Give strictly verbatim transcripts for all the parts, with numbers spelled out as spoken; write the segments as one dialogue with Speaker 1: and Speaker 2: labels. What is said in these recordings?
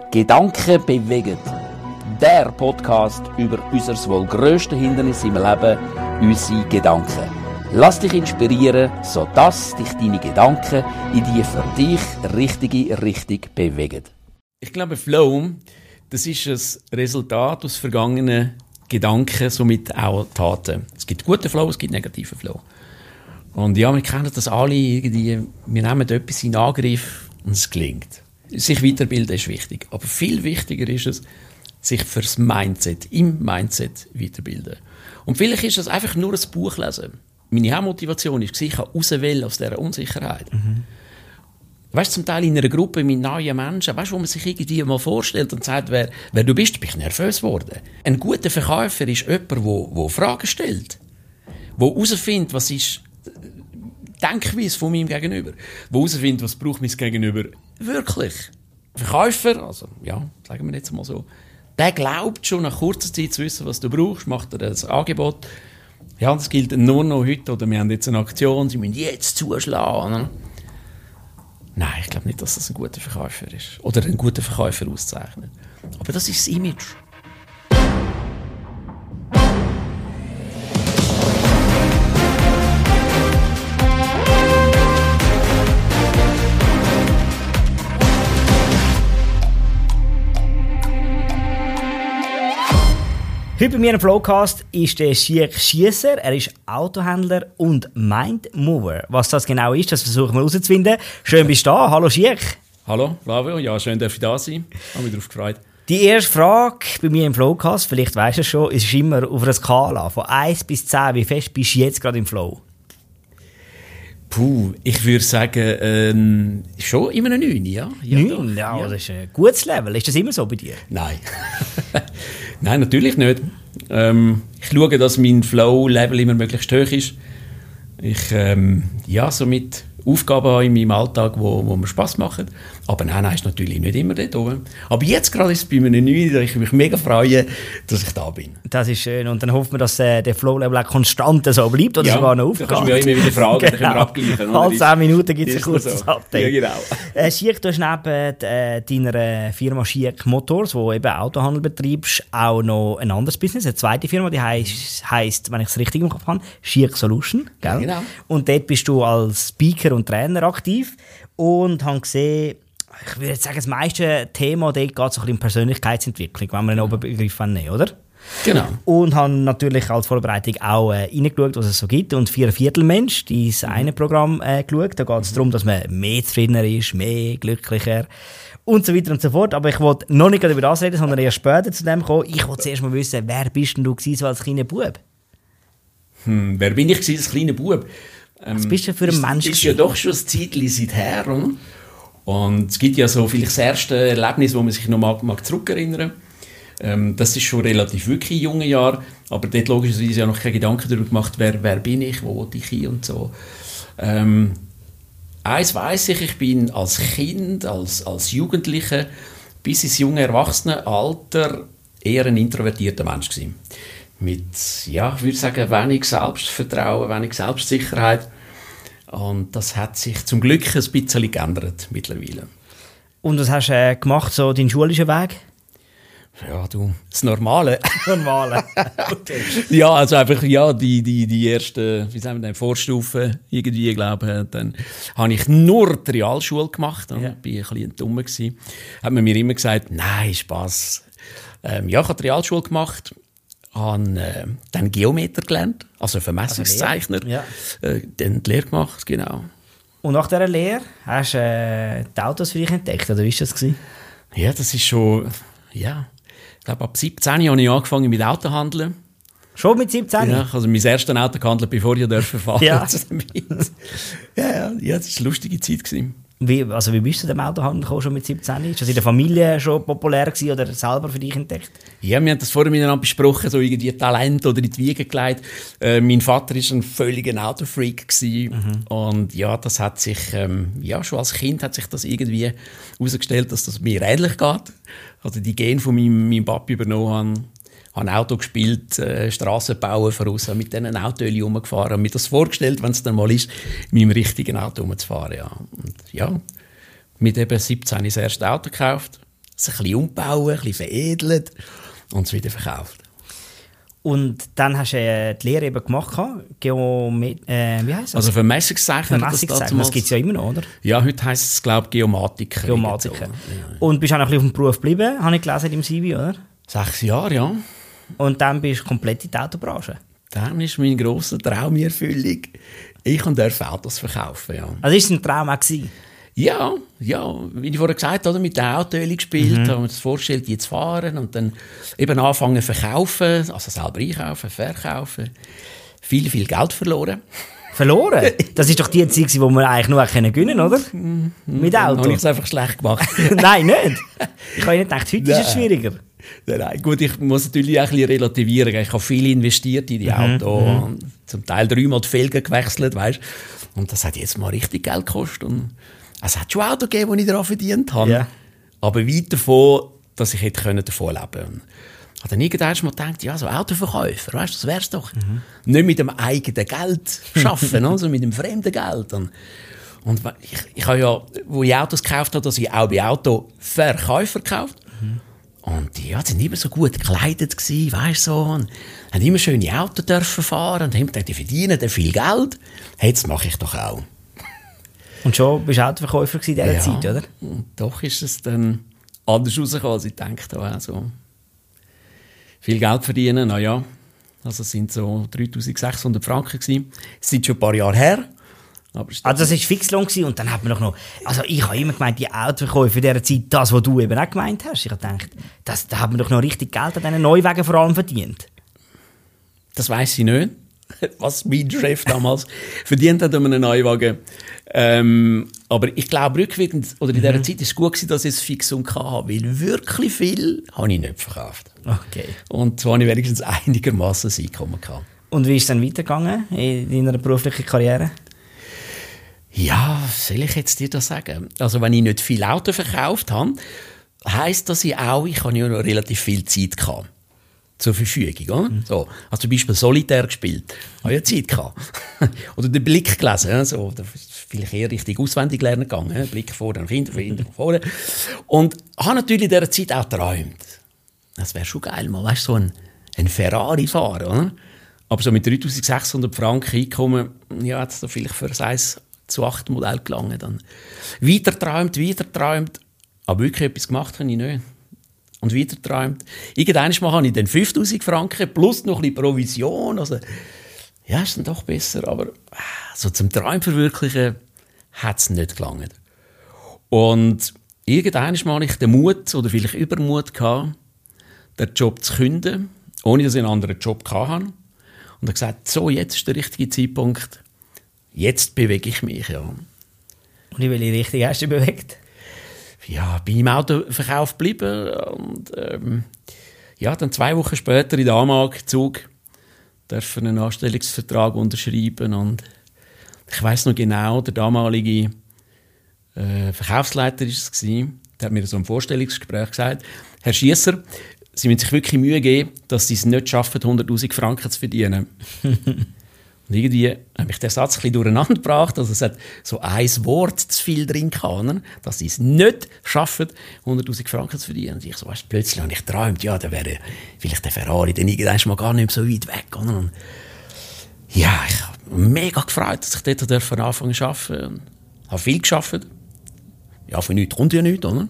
Speaker 1: Gedanken bewegen. Der Podcast über unser wohl grösstes Hindernis im Leben, unsere Gedanken. Lass dich inspirieren, sodass dich deine Gedanken in die für dich richtige Richtung bewegen.
Speaker 2: Ich glaube, Flow, das ist ein Resultat aus vergangenen Gedanken, somit auch Taten. Es gibt guten Flow, es gibt negativen Flow. Und ja, wir kennen das alle irgendwie, wir nehmen etwas in Angriff und es gelingt. Sich weiterbilden ist wichtig, aber viel wichtiger ist es, sich fürs Mindset, im Mindset weiterbilden. Und vielleicht ist es einfach nur ein Buch lesen. Meine Hauptmotivation war, ich kann rauswählen aus dieser Unsicherheit. Mhm. Weißt du, zum Teil in einer Gruppe mit neuen Menschen, weißt du, wo man sich irgendwie mal vorstellt und sagt, wer, wer du bist, bin ich nervös geworden. Ein guter Verkäufer ist jemand, der Fragen stellt, der herausfindet, was ist die Denkweise von meinem Gegenüber, der herausfindet, was braucht mein Gegenüber wirklich. Verkäufer, also ja, sagen wir jetzt mal so, der glaubt schon nach kurzer Zeit zu wissen, was du brauchst, macht dir das Angebot. Ja, das gilt nur noch heute, oder wir haben jetzt eine Aktion, sie müssen jetzt zuschlagen. Oder? Nein, ich glaube nicht, dass das ein guter Verkäufer ist. Oder ein guter Verkäufer auszeichnet. Aber das ist das Image.
Speaker 3: Heute bei mir im Flowcast ist der Schiek Schiesser. Er ist Autohändler und Mindmover. Was das genau ist, das versuchen wir herauszufinden. Schön bist du da. Hallo Schiek.
Speaker 2: Hallo Flavio, ja, schön, dass ich da sein. Ich habe mich darauf gefreut.
Speaker 3: Die erste Frage bei mir im Flowcast, vielleicht weisst du es schon, ist immer auf einer Skala von eins bis zehn. Wie fest bist du jetzt gerade im Flow?
Speaker 2: Puh, ich würde sagen, ähm, schon immer eine neun, ja? Ja,
Speaker 3: neun? Ja, ja, das ist ein gutes Level. Ist das immer so bei dir?
Speaker 2: Nein. Nein, natürlich nicht. Ähm, ich schaue, dass mein Flow-Level immer möglichst hoch ist. Ich, ähm, ja, so mit Aufgaben habe in meinem Alltag, wo, wo mir Spass machen. Aber nein, nein, ist natürlich nicht immer dort oben. Aber jetzt gerade ist es bei mir eine neun, da ich mich mega freue, dass ich da bin.
Speaker 3: Das ist schön. Und dann hoffen wir, dass äh, der Flow-Level auch konstant so bleibt oder
Speaker 2: ja,
Speaker 3: sogar noch aufgeht.
Speaker 2: Da kannst du mich auch immer wieder fragen,
Speaker 3: genau.
Speaker 2: Dann können wir abgleichen.
Speaker 3: Alle zehn Minuten gibt es ein kurzes
Speaker 2: so.
Speaker 3: Update.
Speaker 2: Ja, genau.
Speaker 3: Äh, Schiek, du hast neben äh, deiner Firma Schiek Motors, wo eben Autohandel betreibst, auch noch ein anderes Business, eine zweite Firma, die heisst, heisst wenn ich es richtig im Kopf habe, Schiek Solution. Gell?
Speaker 2: Ja, genau.
Speaker 3: Und dort bist du als Speaker und Trainer aktiv und habe gesehen, ich würde jetzt sagen, das meiste Thema dort geht so ein bisschen um Persönlichkeitsentwicklung, wenn wir einen Oberbegriff nehmen, oder?
Speaker 2: Genau.
Speaker 3: Und habe natürlich als Vorbereitung auch äh, reingeschaut, was es so gibt. Und vier Viertel Mensch, dieses eine Programm äh, geschaut. Da geht es darum, dass man mehr zufriedener ist, mehr glücklicher und so weiter und so fort. Aber ich wollte noch nicht über das reden, sondern erst später zu dem kommen. Ich wollte zuerst mal wissen, wer bist denn du gewesen, so als kleiner Bub?
Speaker 2: Hm, wer bin ich gewesen, als kleiner Bub? Ähm,
Speaker 3: was bist du für ein
Speaker 2: ist,
Speaker 3: Mensch?
Speaker 2: Das ist ja doch schon ein Zeitchen seither, oder? Und es gibt ja so vielleicht das erste Erlebnis, wo man sich noch mal, mal zurückerinnern. Ähm, das ist schon relativ wirklich in jungen Jahren, aber dort logischerweise ja noch keine Gedanken darüber gemacht, wer, wer bin ich, wo will ich hin und so. Ähm, eins weiss ich, ich bin als Kind, als, als Jugendlicher bis ins junge Erwachsenenalter eher ein introvertierter Mensch gewesen. Mit, ja, ich würde sagen, wenig Selbstvertrauen, wenig Selbstsicherheit. Und das hat sich zum Glück ein bisschen geändert mittlerweile.
Speaker 3: Und was hast du äh, gemacht, so deinen schulischen Weg?
Speaker 2: Ja, du, das Normale.
Speaker 3: Normale. Okay.
Speaker 2: Ja, also einfach, ja, die, die, die ersten, wie sagen wir denn, Vorstufen irgendwie, glaube ich, dann habe ich nur die Realschule gemacht. Ja. Ich war ein bisschen dummer gewesen. Hat man mir immer gesagt, nein, Spass. Ähm, ja, ich habe die Realschule gemacht. habe äh, dann Geometer gelernt, also Vermessungszeichner, ja. äh, dann die Lehre gemacht, genau.
Speaker 3: Und nach dieser Lehre hast du äh, die Autos für dich entdeckt, oder wie war das?
Speaker 2: Ja, das ist schon, ja, ich glaube ab siebzehn habe ich angefangen mit Autohandeln.
Speaker 3: Schon mit siebzehn?
Speaker 2: Ja, also mein erstes Auto gehandelt, bevor ich fahren durfte.
Speaker 3: Ja.
Speaker 2: ja, ja, ja, das war eine lustige Zeit gewesen.
Speaker 3: Wie, also wie bist du dem Autohandel gekommen, schon mit siebzehn? Ist das in der Familie schon populär gewesen oder selber für dich entdeckt?
Speaker 2: Ja, wir haben das vorher miteinander besprochen, so irgendwie Talent oder in die Wiege gelegt. Äh, mein Vater war ein völliger Autofreak gewesen. Mhm. Und ja, das hat sich, ähm, ja, schon als Kind hat sich das irgendwie herausgestellt, dass das mir ähnlich geht. Also die Gene von meinem, meinem Papi übernommen haben. Ich habe Auto gespielt, äh, Strassen bauen voraus, mit diesen Autos rumgefahren und mir das vorgestellt, wenn es dann mal ist, mit meinem richtigen Auto rumzufahren. Ja. Und ja, mit eben siebzehn das erste Auto gekauft, es ein bisschen umbauen, ein bisschen veredelt und es wieder verkauft.
Speaker 3: Und dann hast du äh, die Lehre eben gemacht, Geomet äh, wie heisst das?
Speaker 2: Also für Messungszeichner.
Speaker 3: Messungszeichner, das, das gibt es ja immer noch, oder?
Speaker 2: Ja, heute heisst es, glaube ich, Geomatiker.
Speaker 3: Geomatiker.
Speaker 2: So. Ja.
Speaker 3: Und bist auch noch ein bisschen auf dem Beruf geblieben, habe ich gelesen im C V, oder?
Speaker 2: Sechs Jahre, ja.
Speaker 3: Und dann bist du komplett in die Autobranche.
Speaker 2: Dann ist mein grosser Traum in Erfüllung. Ich darf Autos verkaufen, ja.
Speaker 3: Also ist es ein Traum auch gewesen?
Speaker 2: Ja, ja, wie ich vorher gesagt habe, mit der Autoöl gespielt,
Speaker 3: Mhm.
Speaker 2: haben wir uns vorgestellt, die zu fahren und dann eben anfangen zu verkaufen, also selber einkaufen, verkaufen. Viel, viel Geld verloren.
Speaker 3: Verloren? Das ist doch die Zeit, wo wir eigentlich nur gewinnen können, oder? Mit
Speaker 2: Dann
Speaker 3: Auto.
Speaker 2: habe ich es einfach schlecht gemacht.
Speaker 3: Nein, nicht. Ich habe nicht gedacht, heute
Speaker 2: Nein.
Speaker 3: ist es schwieriger.
Speaker 2: Nein, gut, ich muss natürlich auch ein bisschen relativieren. Ich habe viel investiert in die Autos, mhm. zum Teil dreimal die Felgen gewechselt, weißt? Und das hat jetzt mal richtig Geld gekostet. Und es hat schon Autos gegeben, die ich daran verdient habe.
Speaker 3: Ja. Aber
Speaker 2: weit davon, dass ich hätte davon leben können. Ich habe dann irgendwann mal gedacht, ja, so Autoverkäufer, weißt, das wär's doch. Mhm. Nicht mit dem eigenen Geld arbeiten, also mit dem fremden Geld. Und, und ich, ich habe ja, wo ich Autos gekauft habe, dass ich auch bei Autoverkäufer gekauft. Mhm. Und die ja, sind immer so gut gekleidet gewesen, weißt so, und haben immer schöne Autos dürfen fahren und haben gedacht, die verdienen dann viel Geld. Hey, das mache ich doch auch.
Speaker 3: Und schon bist du Autoverkäufer in dieser
Speaker 2: ja,
Speaker 3: Zeit, oder?
Speaker 2: Und doch ist es dann anders rausgekommen, als ich gedacht habe. Also, viel Geld verdienen, naja, also es sind so dreitausendsechshundert Franken gewesen. Es sind schon ein paar Jahre her. Aber
Speaker 3: also das war Fixlohn und dann hat man doch noch... Also ich habe immer gemeint, die Autoverkäufer in dieser Zeit, das, was du eben auch gemeint hast. Ich habe gedacht, das, da hat man doch noch richtig Geld an diesen Neuwagen vor allem verdient.
Speaker 2: Das weiss ich nicht, was mein Chef damals verdient hat an einem Neuwagen. Ähm, aber ich glaube, rückwirkend, oder in dieser mhm. Zeit war es gut gewesen, dass ich ein Fixum hatte, weil wirklich viel habe ich nicht verkauft.
Speaker 3: Okay.
Speaker 2: Und so hatte ich wenigstens einigermaßen ein Einkommen gehabt.
Speaker 3: Und wie ist es dann weitergegangen in deiner beruflichen Karriere?
Speaker 2: Ja, soll ich jetzt dir das sagen? Also wenn ich nicht viel Auto verkauft habe, heisst das ich auch, ich habe ja noch relativ viel Zeit gehabt zur Verfügung. Oder? Mhm. So, also zum Beispiel Solitär gespielt, habe ich ja Zeit gehabt. Oder den Blick gelesen, so, da vielleicht eher richtig auswendig lernen gegangen, Blick vor den Kindern, hinter und vorne. Und habe natürlich in dieser Zeit auch geträumt. Das wäre schon geil, mal weißt, so ein, ein Ferrari fahren. Oder? Aber so mit dreitausendsechshundert Franken Einkommen, ja, hat es da vielleicht für ein zu acht Modell gelangen. Dann weiter träumt, weiter träumt, aber wirklich etwas gemacht habe ich nicht. Und weiter träumt. Irgendwann mal habe ich dann fünftausend Franken plus noch ein bisschen Provision. Also, ja, ist dann doch besser, aber so zum Träumen verwirklichen hat es nicht gelangt. Und irgendwann mal hatte ich den Mut oder vielleicht Übermut gehabt, den Job zu kündigen, ohne dass ich einen anderen Job hatte. Und habe gesagt, so, jetzt ist der richtige Zeitpunkt. Jetzt bewege ich mich, ja.
Speaker 3: Und in welche Richtung hast du dich bewegt?
Speaker 2: Ja, bin im Autoverkauf geblieben und ähm, ja, dann zwei Wochen später in der Amag-Zug dürfen einen Anstellungsvertrag unterschreiben und ich weiss noch genau, der damalige äh, Verkaufsleiter war es, der hat mir so im Vorstellungsgespräch gesagt, Herr Schiesser, Sie müssen sich wirklich Mühe geben, dass Sie es nicht schaffen, hunderttausend Franken zu verdienen. Und irgendwie habe ich den Satz ein bisschen durcheinander gebracht. Also es hat so ein Wort zu viel drin gehabt, dass sie es nicht schaffen, hunderttausend Franken zu verdienen. Und ich so, weißt, plötzlich habe ich geträumt, ja, dann wäre vielleicht der Ferrari dann irgendwann mal gar nicht so weit weg. Oder? Und ja, ich habe mich mega gefreut, dass ich dort von Anfang an arbeiten. Ich habe viel gearbeitet. Ja, für nichts kommt ja nichts, oder?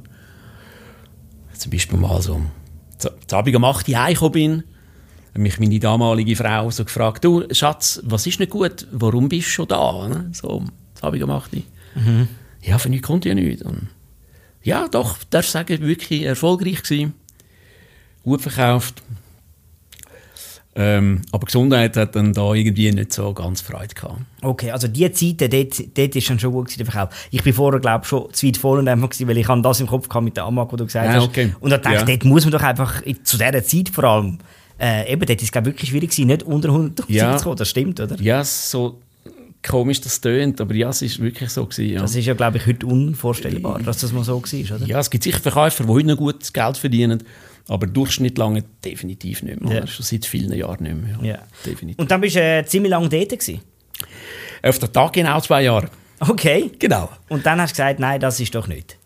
Speaker 2: Zum Beispiel mal so, zu Abend um acht Uhr heimgekommen bin, hat mich meine damalige Frau so gefragt, du, Schatz, was ist nicht gut? Warum bist du schon da? Ne? So, das habe ich gemacht. Mhm. Ja, für nichts kommt ja nichts. Und ja, doch, darf ich sagen, wirklich erfolgreich gewesen. Gut verkauft. Ähm, aber Gesundheit hat dann da irgendwie nicht so ganz Freude gehabt.
Speaker 3: Okay, also die Zeit, dort, dort ist schon schon gut gewesen, der Verkauf. Ich bin vorher, glaube ich, schon zu weit vorne gewesen, weil ich habe das im Kopf gehabt mit der Amag, wo du gesagt
Speaker 2: ja, okay.
Speaker 3: hast. Und da dachte ich, ja. Dort muss man doch einfach, zu dieser Zeit vor allem, Äh, eben, dort ist es wirklich schwierig gewesen, nicht unter hunderttausend
Speaker 2: ja.
Speaker 3: zu kommen, das stimmt, oder?
Speaker 2: Ja, so komisch das tönt, aber ja, es ist wirklich so gewesen, ja.
Speaker 3: Das ist ja, glaube ich, heute unvorstellbar, dass das mal so war, oder?
Speaker 2: Ja, es gibt sicher Verkäufer, die heute noch gut Geld verdienen, aber Durchschnitt lange definitiv nicht mehr. Ja. Schon seit vielen Jahren nicht mehr. Ja.
Speaker 3: Ja. Definitiv. Und dann bist du äh, ziemlich lange dort gewesen?
Speaker 2: Auf den Tag genau zwei Jahre.
Speaker 3: Okay.
Speaker 2: Genau.
Speaker 3: Und dann hast du gesagt, nein, das ist doch nicht.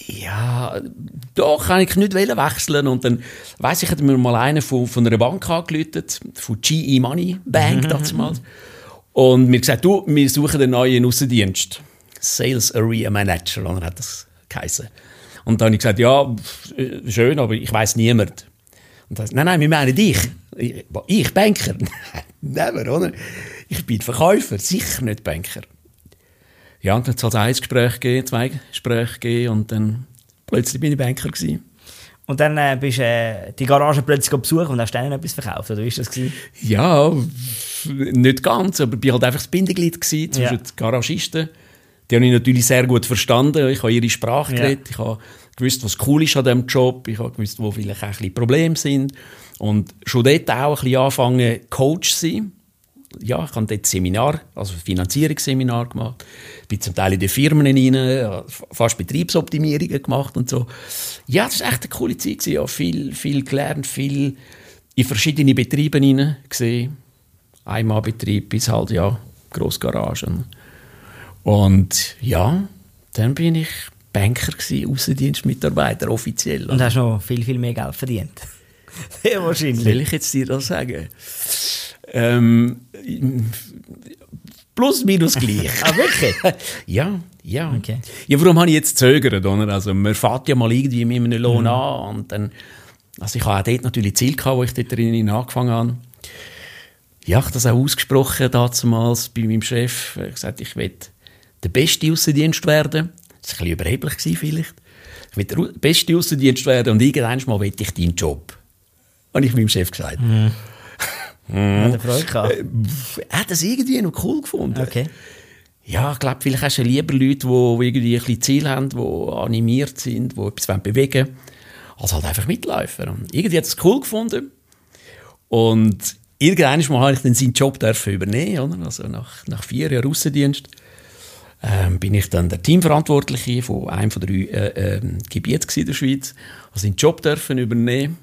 Speaker 2: Ja, da kann ich nicht wechseln. Und dann weiss ich, hat mir mal einer von, von einer Bank angerufen, von G E Money Bank damals. Und mir gesagt, du, wir suchen einen neuen Aussendienst. Sales Area Manager, oder hat das geheißen. Und dann habe ich gesagt, ja, schön, aber ich weiss niemand. Und dann, nein, nein, wir meinen dich. Ich, ich Banker? Never, oder? Ich bin Verkäufer, sicher nicht Banker. Ja, und dann hat es halt ein Gespräch gegeben, zwei Gespräche gegeben und dann plötzlich bin ich Banker gewesen.
Speaker 3: Und dann äh, bist du äh, die Garage plötzlich besucht und hast dann etwas verkauft, oder wie war das gewesen?
Speaker 2: Ja, nicht ganz, aber ich war halt einfach das Bindeglied gewesen zwischen ja. den Garagisten. Die habe ich natürlich sehr gut verstanden. Ich habe ihre Sprache geredet. Ja. Ich habe gewusst, was cool ist an diesem Job. Ich habe gewusst, wo vielleicht auch ein bisschen Probleme sind. Und schon dort auch ein bisschen anfangen, Coach zu sein. Ja, ich habe dort Seminar, also Finanzierungsseminar gemacht. Ich bin zum Teil in den Firmen rein, fast Betriebsoptimierungen gemacht und so. Ja, das war echt eine coole Zeit. Ja, viel, viel gelernt, viel in verschiedene Betriebe hinein gesehen. Einmalbetrieb bis halt, ja, Grossgaragen. Und ja, dann bin ich Banker gewesen, Aussendienstmitarbeiter, offiziell.
Speaker 3: Und hast noch viel, viel mehr Geld verdient? Sehr wahrscheinlich.
Speaker 2: Will ich jetzt dir das sagen? Ähm, plus, minus gleich.
Speaker 3: Ah, wirklich?
Speaker 2: ja, ja.
Speaker 3: Okay.
Speaker 2: Ja, warum habe ich jetzt gezögert? Oder? Also, man fährt ja mal irgendwie mit einem Lohn mhm. an. Und dann, also ich hatte auch dort natürlich Ziel gehabt, wo ich dort drin angefangen habe. Ja, ich habe das auch ausgesprochen damals bei meinem Chef. Ich habe gesagt, ich will der beste Aussendienst werden. Das war ein bisschen überheblich vielleicht. Ich will der beste Aussendienst werden und irgendwann mal will ich deinen Job. Habe ich meinem Chef gesagt.
Speaker 3: Mhm. Hat er Freude gehabt?
Speaker 2: Er hat das irgendwie noch cool gefunden.
Speaker 3: Okay.
Speaker 2: Ja, ich glaube, vielleicht hast du lieber Leute, die irgendwie ein bisschen Ziel haben, die animiert sind, die etwas bewegen wollen, als halt einfach Mitläufer. Und irgendwie hat er es cool gefunden. Und irgendwann mal habe ich dann seinen Job dürfen übernehmen, oder? Also nach, nach vier Jahren Aussendienst ähm, bin ich dann der Teamverantwortliche von einem von drei äh, äh, Gebieten in der Schweiz. Also seinen Job dürfen übernehmen.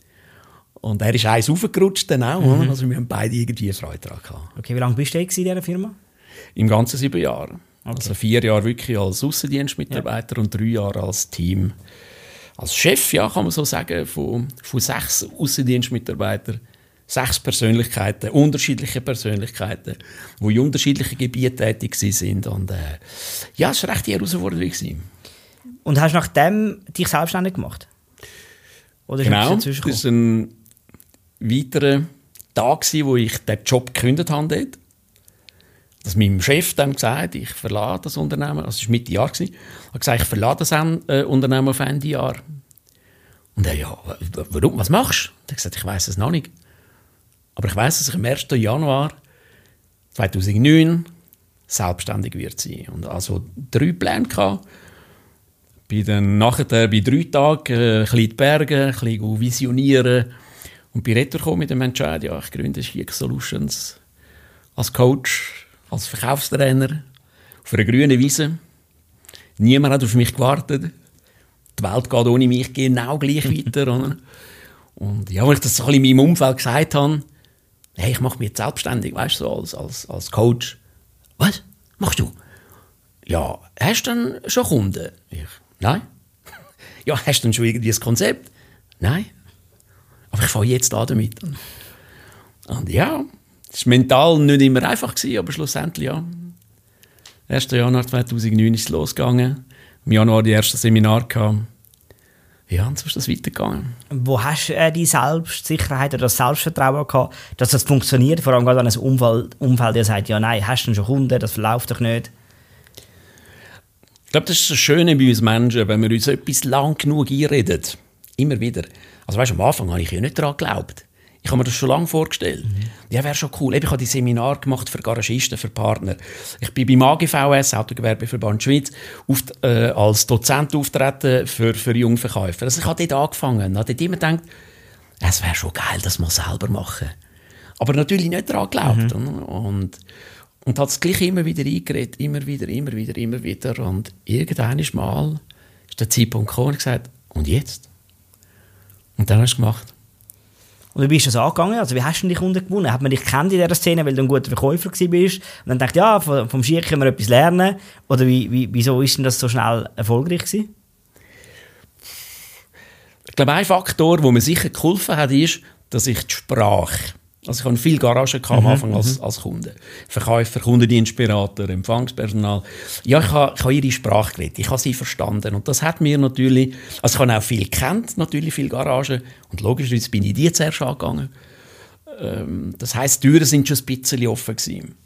Speaker 2: Und er ist eins raufgerutscht dann auch. Mhm. Also wir haben beide irgendwie Freude daran gehabt.
Speaker 3: Okay, wie lange bist du in dieser Firma?
Speaker 2: Im ganzen sieben Jahren.
Speaker 3: Okay.
Speaker 2: Also vier Jahre wirklich als Aussendienstmitarbeiter ja. und drei Jahre als Team. Als Chef, ja, kann man so sagen, von, von sechs Aussendienstmitarbeitern. Sechs Persönlichkeiten, unterschiedliche Persönlichkeiten, die in unterschiedlichen Gebieten tätig sind. Und äh, ja, es war recht herausfordernd.
Speaker 3: Und hast du nachdem dich selbstständig gemacht? Oder
Speaker 2: genau, das war ein weiterer Tag, wo ich den Job gekündigt habe. Dort. Dass meinem Chef dann gesagt, ich verlasse das Unternehmen, also es war Mitte Jahr, ich habe gesagt, ich verlasse das Unternehmen auf Ende Jahr. Und er, ja, warum, was machst du? Er hat gesagt, ich weiss es noch nicht. Aber ich weiss, dass ich am ersten Januar zweitausendneun selbstständig wird sein. Und also drei Pläne gehabt. Bin dann nachher bei drei Tagen äh, ein bisschen in die Berge, ein bisschen visionieren und bin retour mit dem Entscheid, ja, ich gründe Chic Solutions als Coach, als Verkaufstrainer auf einer grünen Wiese. Niemand hat auf mich gewartet. Die Welt geht ohne mich genau gleich weiter. Oder? Und ja, als ich das so ein bisschen in meinem Umfeld gesagt habe, hey, ich mache mich jetzt selbstständig, weißt du, so als, als, als Coach. Was machst du? Ja, hast du denn schon Kunden? Ich, nein. Ja, hast du denn schon irgendwie ein Konzept? Nein. Aber ich fange jetzt an damit. Und ja, es war mental nicht immer einfach, aber schlussendlich ja. ersten Januar zweitausendneun ist es losgegangen. Im Januar die ersten Seminare gehabt. Ja, und so ist das weitergegangen.
Speaker 3: Wo hast du äh, die Selbstsicherheit oder das Selbstvertrauen gehabt, dass das funktioniert? Vor allem gerade an einem Umfeld, Umfeld, der sagt, ja nein, hast du denn schon Kunden, das verläuft doch nicht.
Speaker 2: Ich glaube, das ist das Schöne bei uns Menschen, wenn wir uns etwas lang genug einreden. Immer wieder. Also weißt, am Anfang habe ich ja nicht daran geglaubt. Ich habe mir das schon lange vorgestellt. Mhm. Ja, wäre schon cool. Ich habe die Seminare gemacht für Garagisten, für Partner. Ich bin beim A G V S, Autogewerbeverband Schweiz, auf, äh, als Dozent auftreten für, für Jungverkäufer. Also ich habe dort angefangen. Ich habe dort immer gedacht, es wäre schon geil, das mal selber machen. Aber natürlich nicht daran geglaubt. Mhm. Und, und hat es gleich immer wieder eingeredet. Immer wieder, immer wieder, immer wieder. Und irgendwann mal ist der Zeitpunkt gekommen und gesagt, und jetzt? Und dann hast du es gemacht.
Speaker 3: Und wie bist du das angegangen? Also wie hast du die Kunden gewonnen? Hat man dich kennt in dieser Szene, weil du ein guter Verkäufer warst? Und dann dachte ja, vom Ski können wir etwas lernen. Oder wie, wie, wieso ist denn das so schnell erfolgreich gewesen?
Speaker 2: Ich glaube, ein Faktor, der mir sicher geholfen hat, ist, dass ich die Sprache, also ich hatte viel Garage am mhm, Anfang als, als Kunde. Verkäufer, Kundendienstberater, Empfangspersonal. Ja, ich habe, ich habe ihre Sprache geredet, ich habe sie verstanden. Und das hat mir natürlich, also ich habe auch viel gekannt, natürlich viel Garage. Und logischerweise bin ich die zuerst angegangen. Ähm, das heisst, die Türen sind schon ein bisschen offen gewesen.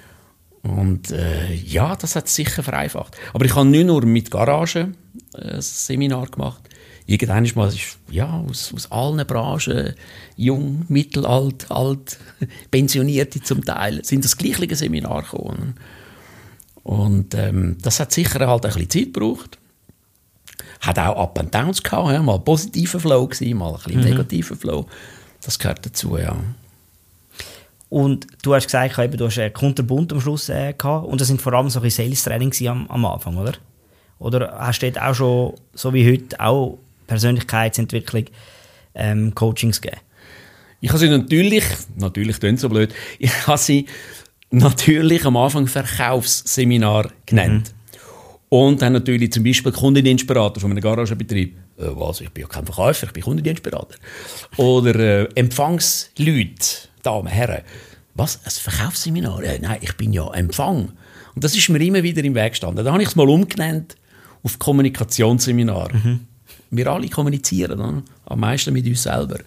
Speaker 2: Und äh, ja, das hat es sicher vereinfacht. Aber ich habe nicht nur mit Garage äh, ein Seminar gemacht. Irgendwann mal ist ja aus, aus allen Branchen, jung, mittelalt, alt, Pensionierte zum Teil, sind das gleiche Seminar gekommen. Und ähm, das hat sicher halt ein bisschen Zeit gebraucht. Hat auch Up and Downs gehabt, ja, mal positiver Flow gewesen, mal ein bisschen mhm. negativer Flow. Das gehört dazu, ja.
Speaker 3: Und du hast gesagt, du hast einen Kunterbund am Schluss äh, gehabt und das sind vor allem so Sales-Training am, am Anfang, oder? Oder hast du dort auch schon, so wie heute, auch Persönlichkeitsentwicklung, ähm, Coachings gegeben?
Speaker 2: Ich habe sie natürlich, natürlich klingt so blöd, ich habe sie natürlich am Anfang Verkaufsseminar genannt. Mhm. Und dann natürlich zum Beispiel Kundendienstberater von einem Garagenbetrieb. Äh, was, ich bin ja kein Verkäufer, ich bin Kundendienstberater. Oder äh, Empfangsleute, Damen, Herren. Was, ein Verkaufsseminar? Äh, nein, ich bin ja Empfang. Und das ist mir immer wieder im Weg gestanden. Da habe ich es mal umgenannt auf Kommunikationsseminar. Mhm. Wir alle kommunizieren, oder? Am meisten mit uns selber.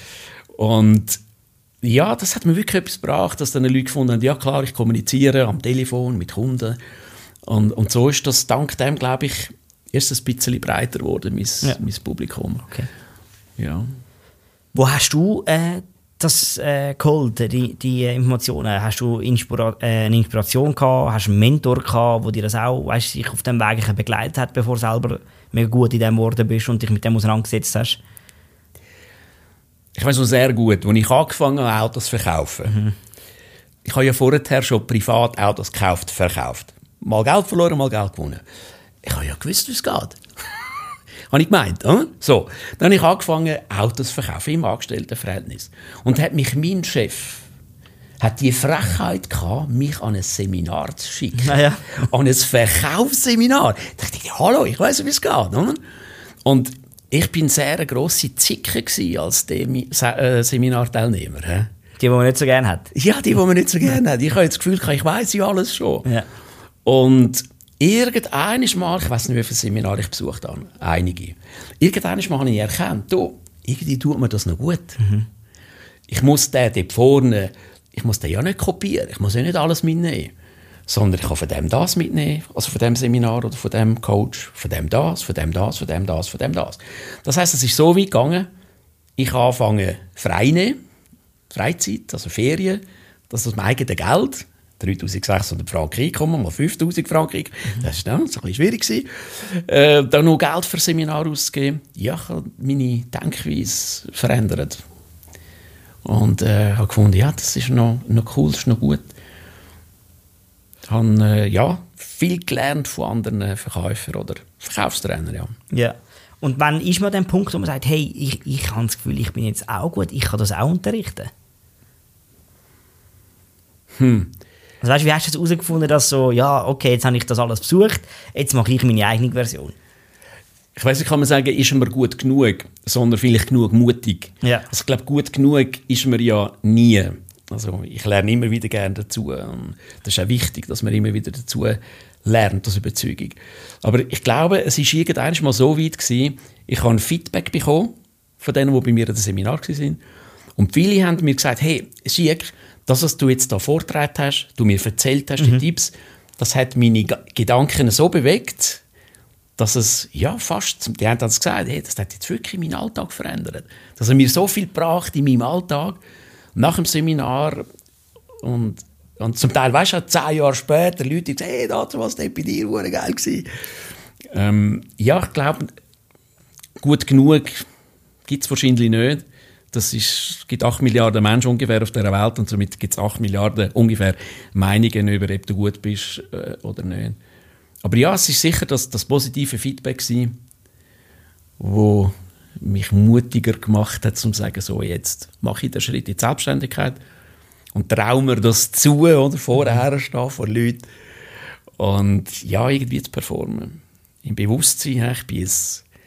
Speaker 2: Und ja, das hat mir wirklich etwas gebracht, dass dann Leute gefunden haben, ja klar, ich kommuniziere am Telefon mit Kunden. Und, und so ist das dank dem, glaube ich, erst ein bisschen breiter geworden, mein, ja. mein Publikum.
Speaker 3: Okay.
Speaker 2: Ja.
Speaker 3: Wo hast du äh, das äh, geholt, die, die Informationen? Hast du Inspira- äh, eine Inspiration gehabt? Hast du einen Mentor gehabt, der dir das auch, weißt, sich auf dem Weg begleitet hat, bevor du selber mega gut in dem geworden bist und dich mit dem auseinandergesetzt hast?
Speaker 2: Ich weiß noch sehr gut, als ich angefangen habe, Autos zu verkaufen. Mhm. Ich habe ja vorher schon privat Autos gekauft, verkauft. Mal Geld verloren, mal Geld gewonnen. Ich habe ja gewusst, wie es geht. Habe ich gemeint. Äh? So, dann habe ich angefangen, Autos zu verkaufen im Angestelltenverhältnis. Und hat mich mein Chef hat die Frechheit gehabt, mich an ein Seminar zu schicken.
Speaker 3: Ja.
Speaker 2: An ein Verkaufsseminar. Da dachte ich, hallo, ich weiss, wie es geht. Oder? Und ich bin sehr eine grosse Zicke als Demi- äh, Seminarteilnehmer. He?
Speaker 3: Die, die man nicht so gerne hat.
Speaker 2: Ja, die, die man nicht so gerne hat. Ich habe das Gefühl, ich weiss ja alles schon.
Speaker 3: Ja.
Speaker 2: Und irgendeines Mal, ich weiss nicht, wie viele Seminare ich besucht habe, einige. Irgendeines Mal habe ich erkannt, du, irgendwie tut mir das noch gut. Mhm. Ich muss den dort vorne, ich muss den ja nicht kopieren, ich muss ja nicht alles mitnehmen. Sondern ich kann von dem das mitnehmen, also von dem Seminar oder von dem Coach, von dem das, von dem das, von dem das, von dem das. Das heisst, es ist so weit gegangen, ich anfange frei nehmen, Freizeit, also Ferien, das aus meinem eigenen Geld, dreitausendsechshundert Franken Einkommen, mal fünftausend Franken Einkommen, das war dann so ein bisschen schwierig gewesen. Äh, dann noch Geld für Seminar auszugeben. Ja, ich habe meine Denkweise verändert. Und äh, habe gefunden, ja, das ist noch, noch cool, das ist noch gut. Ich habe äh, ja, viel gelernt von anderen Verkäufern oder Verkaufstrainern. Ja.
Speaker 3: Ja. Und wann ist man an dem Punkt, wo man sagt, hey, ich, ich habe das Gefühl, ich bin jetzt auch gut, ich kann das auch unterrichten?
Speaker 2: Hm.
Speaker 3: Also weißt, wie hast du es herausgefunden, dass so, ja, okay, jetzt habe ich das alles besucht, jetzt mache ich meine eigene Version?
Speaker 2: Ich weiss nicht, kann man sagen, ist man gut genug, sondern vielleicht genug mutig.
Speaker 3: Ja.
Speaker 2: Also ich glaube, gut genug ist man ja nie. Also ich lerne immer wieder gerne dazu. Und das ist auch wichtig, dass man immer wieder dazu lernt, aus Überzeugung. Aber ich glaube, es war irgendwann mal so weit gewesen, ich habe ein Feedback bekommen von denen, die bei mir in dem Seminar waren. Und viele haben mir gesagt, hey, Schiek, das, was du jetzt hier vorgetragen hast, du mir erzählt hast, mhm. die Tipps, das hat meine G- Gedanken so bewegt, dass es, ja, fast, die haben dann gesagt, hey, das hat jetzt wirklich meinen Alltag verändert. Das hat mir so viel gebracht in meinem Alltag, nach dem Seminar und, und zum Teil, weißt du, zehn Jahre später, Leute sagen, hey, das war bei dir, war geil gewesen. Ähm, ja, ich glaube, gut genug gibt es wahrscheinlich nicht. Das ist, es gibt acht Milliarden Menschen ungefähr auf dieser Welt und somit gibt es acht Milliarden ungefähr Meinungen über, ob du gut bist äh, oder nicht. Aber ja, es ist sicher das, das positive Feedback gewesen, wo mich mutiger gemacht hat, um zu sagen, so, jetzt mache ich den Schritt in die Selbstständigkeit und traue mir das zu, oder vorher stehen vor Leuten und ja, irgendwie zu performen. Im Bewusstsein, ich bin ein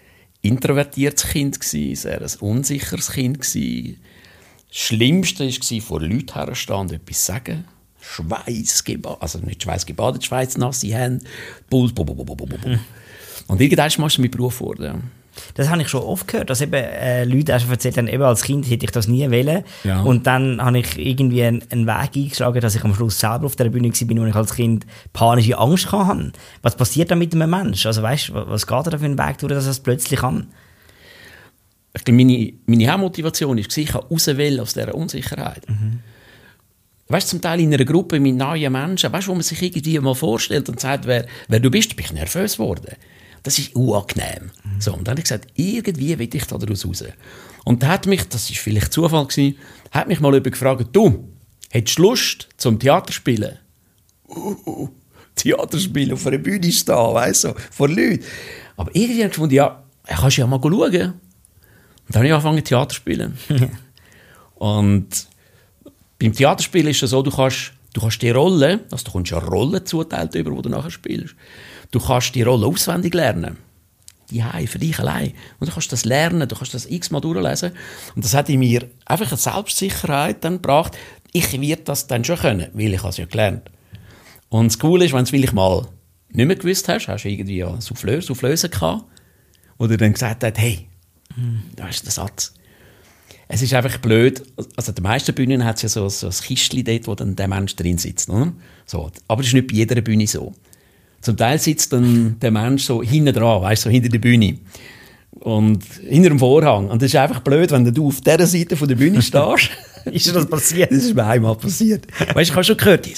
Speaker 2: introvertiertes Kind, sehr ein unsicheres Kind. Das Schlimmste war, vor Leuten herstehen und etwas sagen. Schweißgebadet, also nicht schweißgebadet, schweißnasse Hände, Puls, bu, bu, bu, bu, bu, bu. Und irgendwann ist mein Beruf geworden.
Speaker 3: Das habe ich schon oft gehört, dass eben äh, Leute auch schon erzählt haben, eben als Kind hätte ich das nie wollen. Ja. Und dann habe ich irgendwie einen, einen Weg eingeschlagen, dass ich am Schluss selber auf der Bühne war, wo ich als Kind panische Angst hatte. Was passiert da mit einem Menschen? Also weißt, was geht da für einen Weg durch, dass er es plötzlich kann?
Speaker 2: Ich glaube, meine, meine Hauptmotivation war, ich kann rauswählen aus dieser Unsicherheit. Mhm. Weißt du, zum Teil in einer Gruppe mit neuen Menschen, weißt du, wo man sich irgendwie mal vorstellt und sagt, wer, wer du bist, bin ich nervös geworden. Das ist unangenehm. Mhm. So, und dann habe ich gesagt, irgendwie will ich da daraus raus. Und da hat mich, das war vielleicht Zufall gewesen, hat mich mal jemand gefragt, du, hättest du Lust zum Theater spielen? Uh, uh, Theater spielen, auf einer Bühne stehen, weißt du, vor Leuten. Aber irgendwie habe ich gefunden, ja, kannst du ja mal schauen. Und dann habe ich angefangen, Theater zu spielen. Und beim Theaterspielen ist es so, du kannst, du kannst die Rolle, also du kommst ja Rollen zuteilt über, die du nachher spielst. Du kannst die Rolle auswendig lernen. Die Hause, für dich allein. Und du kannst das lernen, du kannst das x-mal durchlesen. Und das hat in mir einfach eine Selbstsicherheit dann gebracht. Ich werde das dann schon können, weil ich es ja gelernt. Und das Coole ist, wenn du es vielleicht mal nicht mehr gewusst hast, hast du irgendwie ja Souffleur, Soufflöse gehabt, wo du dann gesagt hast, hey, da ist der Satz. Es ist einfach blöd, also die meisten Bühnen hat es ja so, so ein Kistchen dort, wo dann der Mensch drin sitzt. Oder? So. Aber das ist nicht bei jeder Bühne so. Zum Teil sitzt dann der Mensch so hinten dran, weißt, so hinter der Bühne. Und hinter dem Vorhang. Und das ist einfach blöd, wenn du auf dieser Seite von der Bühne stehst.
Speaker 3: Ist dir das passiert?
Speaker 2: Das ist mir einmal passiert. Weißt du, ich habe schon gehört,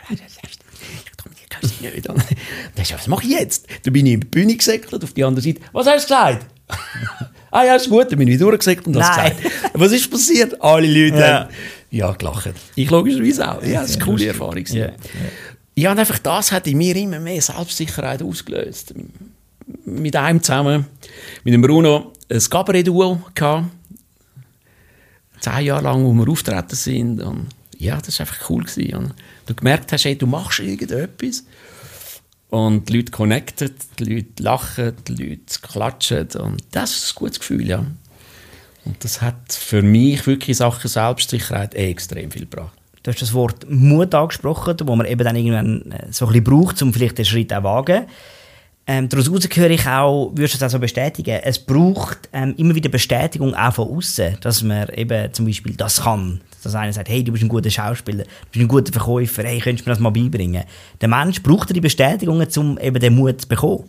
Speaker 2: was mache ich jetzt? Dann bin ich in die Bühne gesäckelt, auf die andere Seite. Was hast du gesagt? Ah ja, ist gut, dann bin ich durchgesäckelt und das gesagt. Was ist passiert? Alle Leute ja. haben ja, gelacht. Ich logischerweise auch. Ja, das war eine coole Erfahrung. Ja, ja. Ja, und einfach das hat in mir immer mehr Selbstsicherheit ausgelöst. Mit einem zusammen, mit dem Bruno, ein Cabaret-Duo gehabt. Zehn Jahre lang, wo wir auftreten sind. Und ja, das war einfach cool gewesen. Und du gemerkt hast, hey, du machst irgendetwas. Und die Leute connecten, die Leute lachen, die Leute klatschen. Und das ist ein gutes Gefühl, ja. Und das hat für mich wirklich in Sachen Selbstsicherheit extrem viel gebracht.
Speaker 3: Du hast das Wort Mut angesprochen, wo man eben dann irgendwann so ein bisschen braucht, um vielleicht den Schritt auch wagen. Ähm, daraus höre ich auch, würdest du das auch so bestätigen, es braucht ähm, immer wieder Bestätigung auch von außen, dass man eben zum Beispiel das kann. Dass einer sagt, hey, du bist ein guter Schauspieler, du bist ein guter Verkäufer, hey, könntest du mir das mal beibringen? Der Mensch braucht die Bestätigungen, um eben den Mut zu bekommen.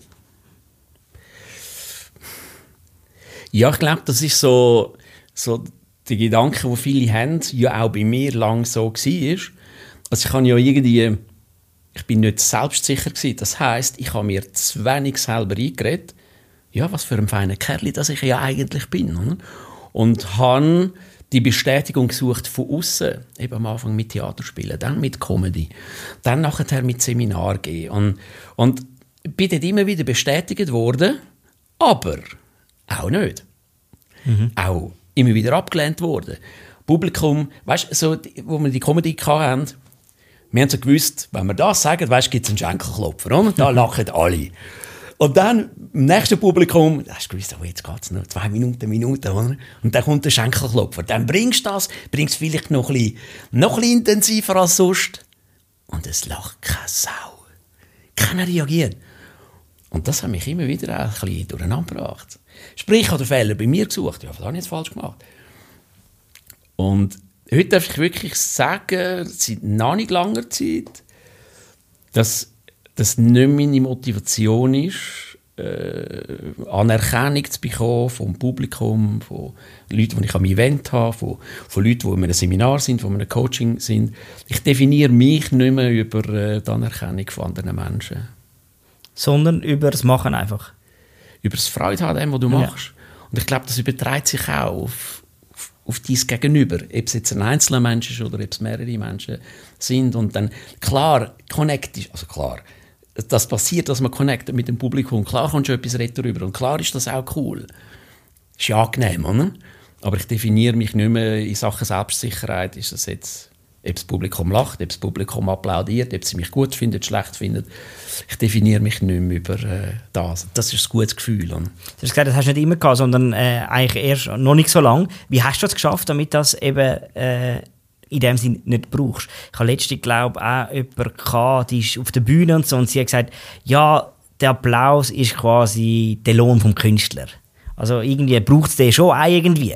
Speaker 2: Ja, ich glaube, das ist so, so die Gedanken, die viele haben, ja auch bei mir lang so war. Also ich habe ja irgendwie, ich bin nicht selbstsicher gewesen. Das heisst, ich habe mir zu wenig selber eingeredet, ja, was für ein feiner Kerl, dass ich ja eigentlich bin. Oder? Und habe die Bestätigung gesucht von außen, eben am Anfang mit Theaterspielen, dann mit Comedy, dann nachher mit Seminar gehen. Und, und bin dort immer wieder bestätigt worden, aber auch nicht. Mhm. Auch immer wieder abgelehnt worden. Publikum, weißt du, so, wo wir die Comedy hatten, wir haben so gewusst, wenn wir das sagen, weißt, gibt es einen Schenkelklopfer, oder? Da lachen alle. Und dann, im nächsten Publikum, da hast du gewusst, oh, jetzt geht es noch zwei Minuten, Minuten, oder? Und dann kommt der Schenkelklopfer. Dann bringst du das, bringst es vielleicht noch ein bisschen, noch ein bisschen intensiver als sonst. Und es lacht keine Sau. Keiner reagiert. Und das hat mich immer wieder ein bisschen durcheinander gebracht. Sprich, ich habe den Fehler bei mir gesucht. Ja, was habe ich jetzt falsch gemacht? Und heute darf ich wirklich sagen, seit noch nicht langer Zeit, dass das nicht meine Motivation ist, äh, Anerkennung zu bekommen vom Publikum, von Leuten, die ich am Event habe, von, von Leuten, die in einem Seminar sind, die in einem Coaching sind. Ich definiere mich nicht mehr über äh, die Anerkennung von anderen Menschen.
Speaker 3: Sondern über das Machen einfach.
Speaker 2: Über das Freude haben, dem, was du machst. Ja. Und ich glaube, das überträgt sich auch auf, auf, auf dein Gegenüber. Ob es jetzt ein einzelner Mensch ist oder ob es mehrere Menschen sind. Und dann, klar, connect ist, also klar, das passiert, dass man connectet mit dem Publikum. Klar kommst du etwas rüber und klar ist das auch cool. Ist ja angenehm, oder? Aber ich definiere mich nicht mehr in Sachen Selbstsicherheit. Ist das jetzt Ob das Publikum lacht, ob das Publikum applaudiert, ob sie mich gut findet, schlecht findet. Ich definiere mich nicht mehr über äh, das. Das ist ein gutes Gefühl. Und
Speaker 3: du hast gesagt, das hast du nicht immer gehabt, sondern äh, eigentlich erst noch nicht so lange. Wie hast du das geschafft, damit das eben äh, in dem Sinne nicht brauchst? Ich habe letztens, glaube ich, auch jemanden gehabt, die ist auf der Bühne und so, und sie hat gesagt, ja, der Applaus ist quasi der Lohn vom Künstler. Also irgendwie braucht es den schon auch irgendwie.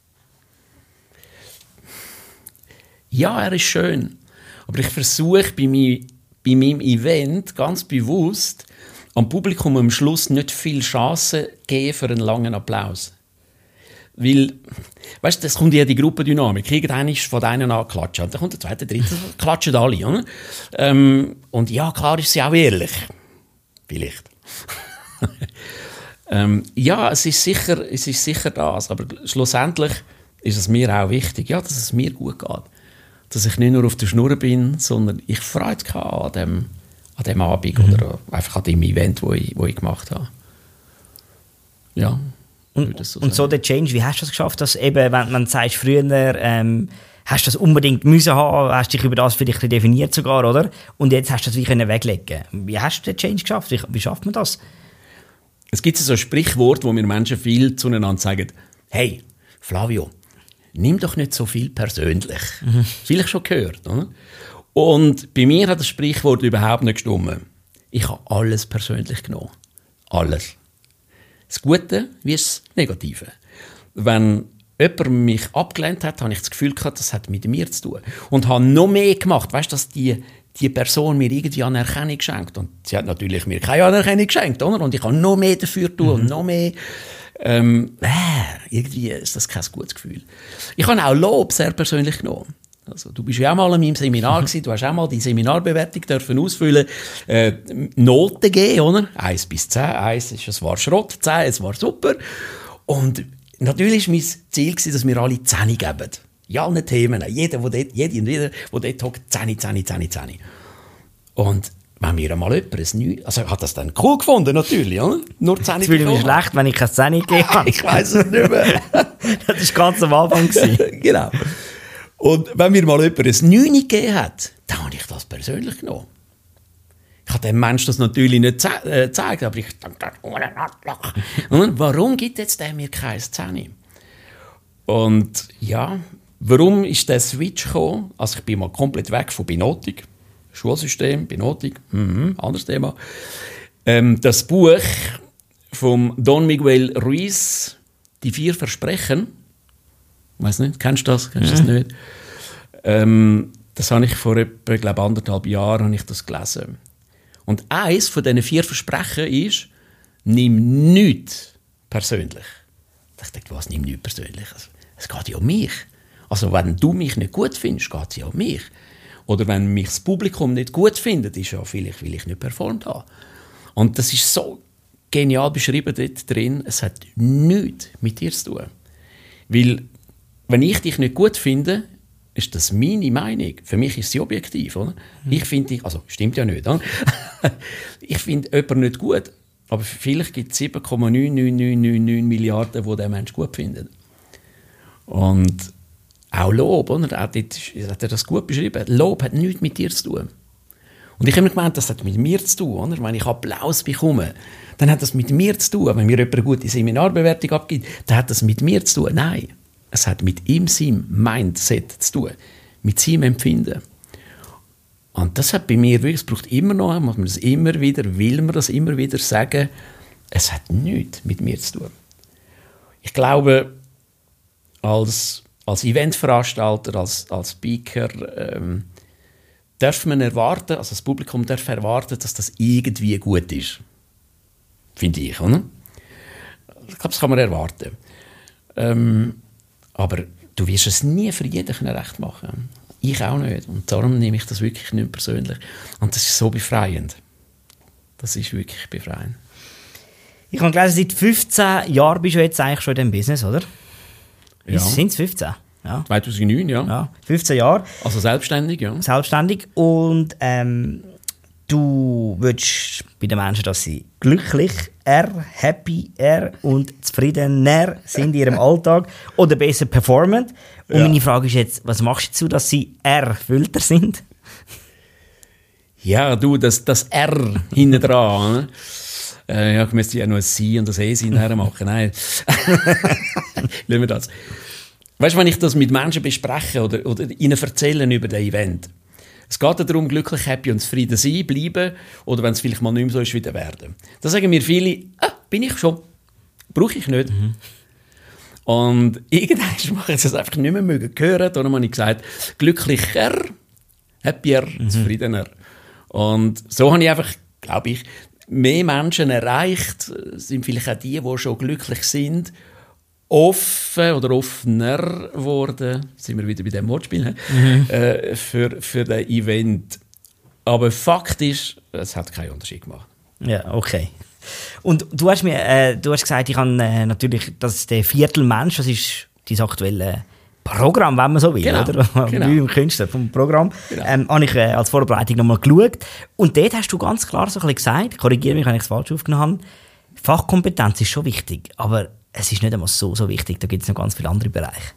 Speaker 2: Ja, er ist schön. Aber ich versuche bei, mi, bei meinem Event ganz bewusst am Publikum am Schluss nicht viel Chancen geben für einen langen Applaus. Weil, weißt du, das kommt ja die Gruppendynamik. Irgendeiner ist von denen an klatschen. Und dann kommt der zweite, der dritte, klatschen alle. Oder? Ähm, und ja, klar ist sie auch ehrlich. Vielleicht. ähm, ja, es ist, sicher, es ist sicher das. Aber schlussendlich ist es mir auch wichtig, ja, dass es mir gut geht. Dass ich nicht nur auf der Schnur bin, sondern ich Freude hatte an dem, an dem Abend mhm. oder einfach an dem Event, das ich, ich gemacht habe. Ja.
Speaker 3: Und so, und so der Change, wie hast du das geschafft, dass eben, wenn man sagst, früher ähm, hast du das unbedingt müssen haben, hast dich über das vielleicht definiert sogar, oder? Und jetzt hast du das wie können weglegen. Wie hast du den Change geschafft? Wie, wie schafft man das?
Speaker 2: Es gibt so ein Sprichwort, wo mir Menschen viel zueinander sagen, hey, Flavio, nimm doch nicht so viel persönlich. Mhm. Vielleicht schon gehört, oder? Und bei mir hat das Sprichwort überhaupt nicht gestimmt. Ich habe alles persönlich genommen. Alles. Das Gute wie das Negative. Wenn jemand mich abgelehnt hat, habe ich das Gefühl gehabt, das hat mit mir zu tun. Und habe noch mehr gemacht. Weißt du, dass die, die Person mir irgendwie Anerkennung geschenkt. Und sie hat natürlich mir keine Anerkennung geschenkt, oder? Und ich habe noch mehr dafür tun mhm. und noch mehr. Ähm, äh, irgendwie ist das kein gutes Gefühl. Ich habe auch Lob sehr persönlich genommen. Also, du bist ja auch mal an meinem Seminar gewesen, du hast auch mal die Seminarbewertung dürfen ausfüllen, äh, Noten geben, oder? eins bis zehn, eins ist, es war Schrott, zehn, es war super. Und natürlich war mein Ziel gewesen, dass wir alle zehn geben. In allen Themen, jeder, der dort, jede und jeder, der dort hockt, zehn, zehn, zehn, zehn. Und wenn mir einmal jemand ein neun, also hat das dann cool gefunden, natürlich, oder? Nur zehn.
Speaker 3: Es fühle mich schlecht, wenn ich keine zehn gegeben habe.
Speaker 2: Ich weiss es nicht mehr.
Speaker 3: Das war ganz am Anfang.
Speaker 2: Genau. Und wenn mir mal jemand ein neun gegeben hat, dann habe ich das persönlich genommen. Ich habe dem Menschen das natürlich nicht gezeigt, aber ich dachte, und warum gibt jetzt der mir kein zehn? Und ja, warum ist der Switch gekommen? Also ich bin mal komplett weg von Benotung. Schulsystem, Benotung, mhm, anderes Thema. Ähm, das Buch von Don Miguel Ruiz, Die vier Versprechen, ich weiss nicht, kennst du das? Kennst du das nicht? Ähm, das habe ich vor etwa, glaube anderthalb Jahren habe ich das gelesen. Und eins von diesen vier Versprechen ist, nimm nichts persönlich. Ich dachte, was, nimm nichts persönlich? Also, es geht ja um mich. Also wenn du mich nicht gut findest, geht es ja um mich. Oder wenn mich das Publikum nicht gut findet, ist ja vielleicht, weil ich nicht performt habe. Und das ist so genial beschrieben dort drin, es hat nichts mit dir zu tun. Weil, wenn ich dich nicht gut finde, ist das meine Meinung. Für mich ist sie objektiv. Oder? Mhm. Ich finde dich, also stimmt ja nicht. Oder? Ich finde jemanden nicht gut, aber vielleicht gibt es sieben Komma neun neun neun neun neun Milliarden, die der Mensch gut findet. Und auch Lob, oder? Auch dort hat er das gut beschrieben. Lob hat nichts mit dir zu tun. Und ich habe mir gemeint, das hat mit mir zu tun. Oder? Wenn ich Applaus bekomme, dann hat das mit mir zu tun. Wenn mir jemand eine gute Seminarbewertung abgibt, dann hat das mit mir zu tun. Nein, es hat mit ihm, seinem Mindset zu tun. Mit seinem Empfinden. Und das hat bei mir wirklich, es braucht immer noch, muss man das immer wieder, will man das immer wieder sagen, es hat nichts mit mir zu tun. Ich glaube, als, als Eventveranstalter, als, als Speaker, ähm, darf man erwarten, also das Publikum darf erwarten, dass das irgendwie gut ist. Finde ich, oder? Ich glaube, das kann man erwarten. Ähm, aber du wirst es nie für jeden recht machen. Ich auch nicht. Und darum nehme ich das wirklich nicht persönlich. Und das ist so befreiend. Das ist wirklich befreiend.
Speaker 3: Ich habe gelesen, seit fünfzehn Jahren bist du jetzt eigentlich schon in diesem Business, oder?
Speaker 2: Ja.
Speaker 3: Sind es fünfzehn? Ja.
Speaker 2: zweitausendneun, ja.
Speaker 3: ja. fünfzehn Jahre.
Speaker 2: Also selbstständig, ja.
Speaker 3: Selbstständig. Und ähm, du willst bei den Menschen, dass sie glücklich R, happier und zufriedener sind in ihrem Alltag oder besser performen. Und ja. meine Frage ist jetzt, was machst du dazu, dass sie erfüllter sind?
Speaker 2: Ja, du, das, das R hinten dran, äh, ja, ich müsste ja nur ein Sie und ein E hinterher machen. Nein. Lassen wir das. Weißt du, wenn ich das mit Menschen bespreche oder, oder ihnen erzähle über das Event, es geht darum, glücklich, happy und zufrieden sein, bleiben oder wenn es vielleicht mal nicht mehr so ist, wieder werden. Da sagen mir viele, ah, bin ich schon, brauche ich nicht. Mhm. Und irgendwann mache ich das einfach nicht mehr mögen hören. Darum habe ich gesagt, glücklicher, happier, mhm. zufriedener. Und so habe ich einfach, glaube ich, mehr Menschen erreicht, sind vielleicht auch die, die schon glücklich sind, offen oder offener geworden, sind wir wieder bei dem Wortspiel, mhm. äh, für, für das Event. Aber Fakt ist, es hat keinen Unterschied gemacht.
Speaker 3: Ja, okay. Und du hast mir, äh, du hast gesagt, ich habe äh, natürlich, das ist der Viertelmensch, das ist dein aktuelles Programm, wenn man so will,
Speaker 2: genau,
Speaker 3: oder?
Speaker 2: Genau.
Speaker 3: Wie im Künstler vom Programm.
Speaker 2: Genau.
Speaker 3: Ähm, habe ich äh, als Vorbereitung nochmal geschaut. Und dort hast du ganz klar so ein bisschen gesagt, korrigiere mich, wenn ich es falsch aufgenommen habe, Fachkompetenz ist schon wichtig, aber es ist nicht einmal so, so wichtig, da gibt es noch ganz viele andere Bereiche.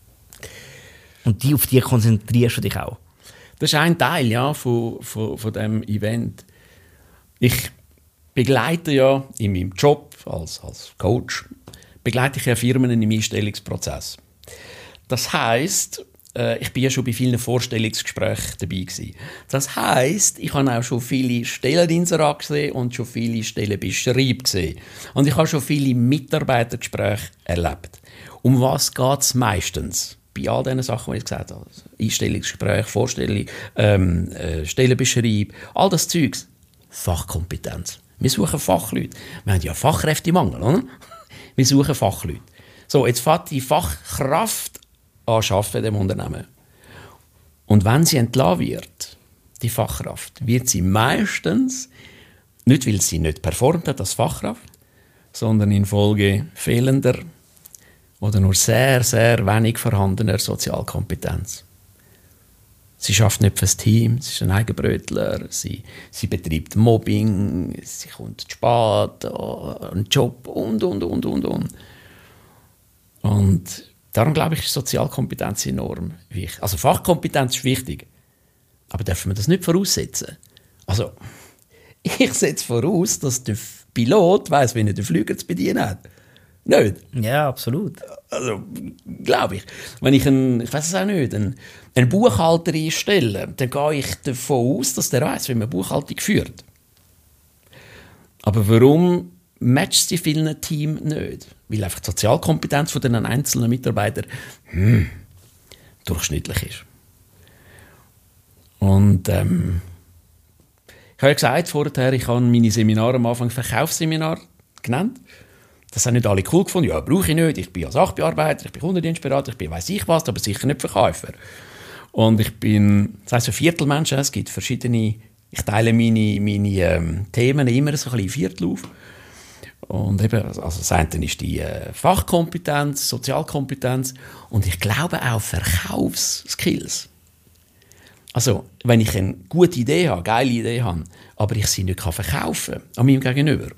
Speaker 3: Und die, auf die konzentrierst du dich auch?
Speaker 2: Das ist ein Teil, ja, von, von, von diesem Event. Ich begleite ja in meinem Job als, als Coach, begleite ich ja Firmen im Einstellungsprozess. Das heisst, äh, ich bin ja schon bei vielen Vorstellungsgesprächen dabei gewesen. Das heisst, ich habe auch schon viele Stelleninserate gesehen und schon viele Stellenbeschreibungen gesehen. Und ich habe schon viele Mitarbeitergespräche erlebt. Um was geht es meistens? Bei all diesen Sachen, die ich gesagt habe. Einstellungsgespräch, Vorstellung, ähm, äh, Stellenbeschreibung, all das Zeugs. Fachkompetenz. Wir suchen Fachleute. Wir haben ja Fachkräftemangel, oder? Wir suchen Fachleute. So, jetzt fängt die Fachkraft an zu arbeiten in diesem Unternehmen. Und wenn sie entlassen wird, die Fachkraft, wird sie meistens, nicht weil sie nicht performt hat als Fachkraft, sondern infolge fehlender oder nur sehr, sehr wenig vorhandener Sozialkompetenz. Sie schafft nicht fürs Team, sie ist ein Eigenbrötler, sie, sie betreibt Mobbing, sie kommt zu spät, einen Job und, und, und, und, und. Und darum glaube ich, ist Sozialkompetenz enorm wichtig. Also Fachkompetenz ist wichtig, aber dürfen wir das nicht voraussetzen? Also, ich setze voraus, dass der Pilot weiss, wie er den Flüger zu bedienen hat. Nicht?
Speaker 3: Ja, absolut.
Speaker 2: Also, glaube ich. Wenn ich einen, ich weiß es auch nicht, einen, einen Buchhalter einstelle, dann gehe ich davon aus, dass der weiss, wie man Buchhaltung führt. Aber warum matcht es in vielen Teams nicht? Weil einfach die Sozialkompetenz von den einzelnen Mitarbeitern hm, durchschnittlich ist. Und ähm, ich habe ja gesagt vorher, ich habe meine Seminare am Anfang Verkaufsseminar genannt. Das haben nicht alle cool gefunden. Ja, brauche ich nicht. Ich bin ja Sachbearbeiter, ich bin Kundendienstberater, ich bin weiss ich was, aber sicher nicht Verkäufer. Und ich bin, das heisst, ein Viertelmensch. Es gibt verschiedene, ich teile meine, meine ähm, Themen immer so ein bisschen in Viertel auf. Und eben, also das eine ist die äh, Fachkompetenz, Sozialkompetenz und ich glaube auch Verkaufsskills. Also, wenn ich eine gute Idee habe, eine geile Idee habe, aber ich sie nicht verkaufen kann an meinem Gegenüber.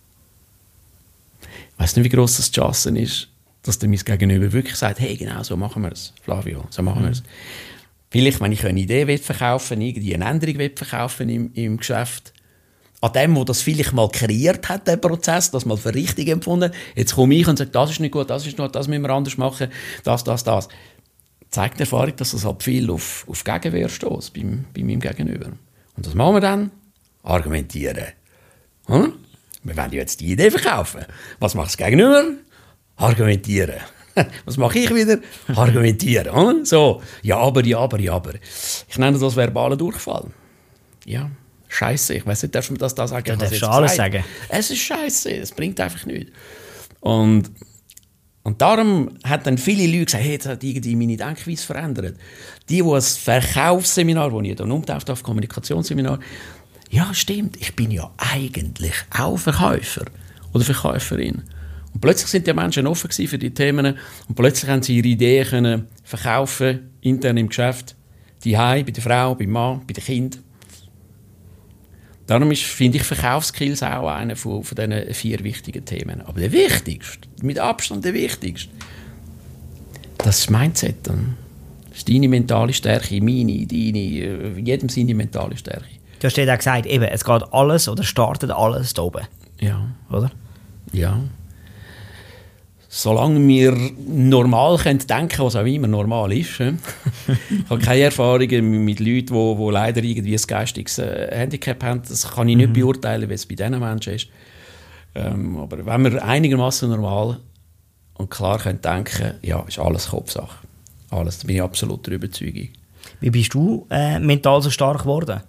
Speaker 2: Ich weiss nicht, wie gross das die Chance ist, dass der mein Gegenüber wirklich sagt, hey, genau, so machen wir es, Flavio, so machen wir es. Vielleicht, wenn ich eine Idee verkaufen will, irgendwie eine Änderung verkaufen im, im Geschäft, an dem, der das vielleicht mal kreiert hat, den Prozess, das mal für richtig empfunden, jetzt komme ich und sage, das ist nicht gut, das ist nicht gut, das müssen wir anders machen, das, das, das. Zeigt die Erfahrung, dass das halt viel auf, auf Gegenwehr stößt bei, bei meinem Gegenüber. Und was machen wir dann? Argumentieren. Hm? Wir wollen jetzt die Idee verkaufen. Was macht das Gegenüber? Argumentieren. Was mache ich wieder? Argumentieren. Hm? So, ja, aber, ja, aber, ja, aber. Ich nenne das verbalen Durchfall. Ja. Scheiße, ich weiß nicht, darf man das da sagen?
Speaker 3: Du darfst alles sagen.
Speaker 2: Es ist scheiße, es bringt einfach nichts. Und, und darum hat dann viele Leute gesagt, hey, jetzt hat irgendwie meine Denkweise verändert. Die, die ein Verkaufsseminar, das ich dann umtauft auf Kommunikationsseminar, ja, stimmt, ich bin ja eigentlich auch Verkäufer oder Verkäuferin. Und plötzlich sind die Menschen offen für die Themen und plötzlich haben sie ihre Ideen können verkaufen, intern im Geschäft, die Hause, bei der Frau, beim Mann, bei den Kindern. darum ist, finde ich, Verkaufsskills auch einer von, von diesen vier wichtigen Themen. Aber der wichtigste, mit Abstand der wichtigste, das ist Mindset. Das ist deine mentale Stärke, meine, deine, jedem seine mentale Stärke.
Speaker 3: Du hast ja auch gesagt, eben, es geht alles oder startet alles da oben.
Speaker 2: Ja.
Speaker 3: Oder?
Speaker 2: Ja. Solange wir normal können denken, was auch immer normal ist. Ich habe keine Erfahrungen mit Leuten, die, die leider irgendwie ein geistiges Handicap haben. Das kann ich nicht mhm. beurteilen, wie es bei diesen Menschen ist. Ähm, aber wenn wir einigermaßen normal und klar können denken, ja, ist alles Kopfsache. Alles, da bin ich absolut der Überzeugung.
Speaker 3: Wie bist du äh, mental so stark geworden?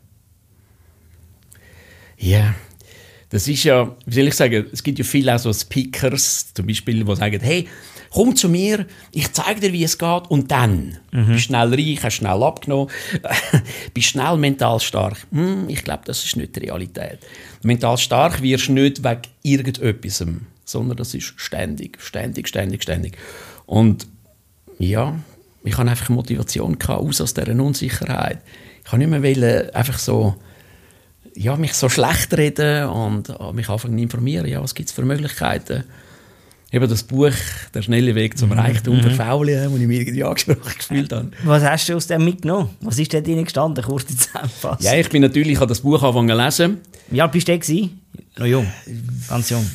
Speaker 2: Ja, yeah. Das ist ja, wie soll ich sagen, es gibt ja viele auch so Speakers, zum Beispiel, die sagen, hey, komm zu mir, ich zeige dir, wie es geht, und dann. Mhm. Bist schnell reich, hast schnell abgenommen, bist schnell mental stark. Hm, ich glaube, das ist nicht die Realität. Mental stark wirst du nicht wegen irgendetwas, sondern das ist ständig, ständig, ständig, ständig. Und ja, ich hatte einfach Motivation gehabt, aus aus dieser Unsicherheit. Ich wollte nicht mehr wollen, einfach so, ja, mich so schlecht reden und mich anfangen zu informieren, ja, was gibt es für Möglichkeiten. Eben das Buch «Der schnelle Weg zum Reichtum
Speaker 3: mhm.
Speaker 2: verfaulen», das ich mir irgendwie angesprochen gefühlt habe.
Speaker 3: Was hast du aus dem mitgenommen? Was ist da drin gestanden? Kurze Zusammenfassung.
Speaker 2: Ja, ich bin natürlich, ich habe das Buch angefangen zu lesen.
Speaker 3: Wie alt bist du gewesen? Noch jung? Ganz jung?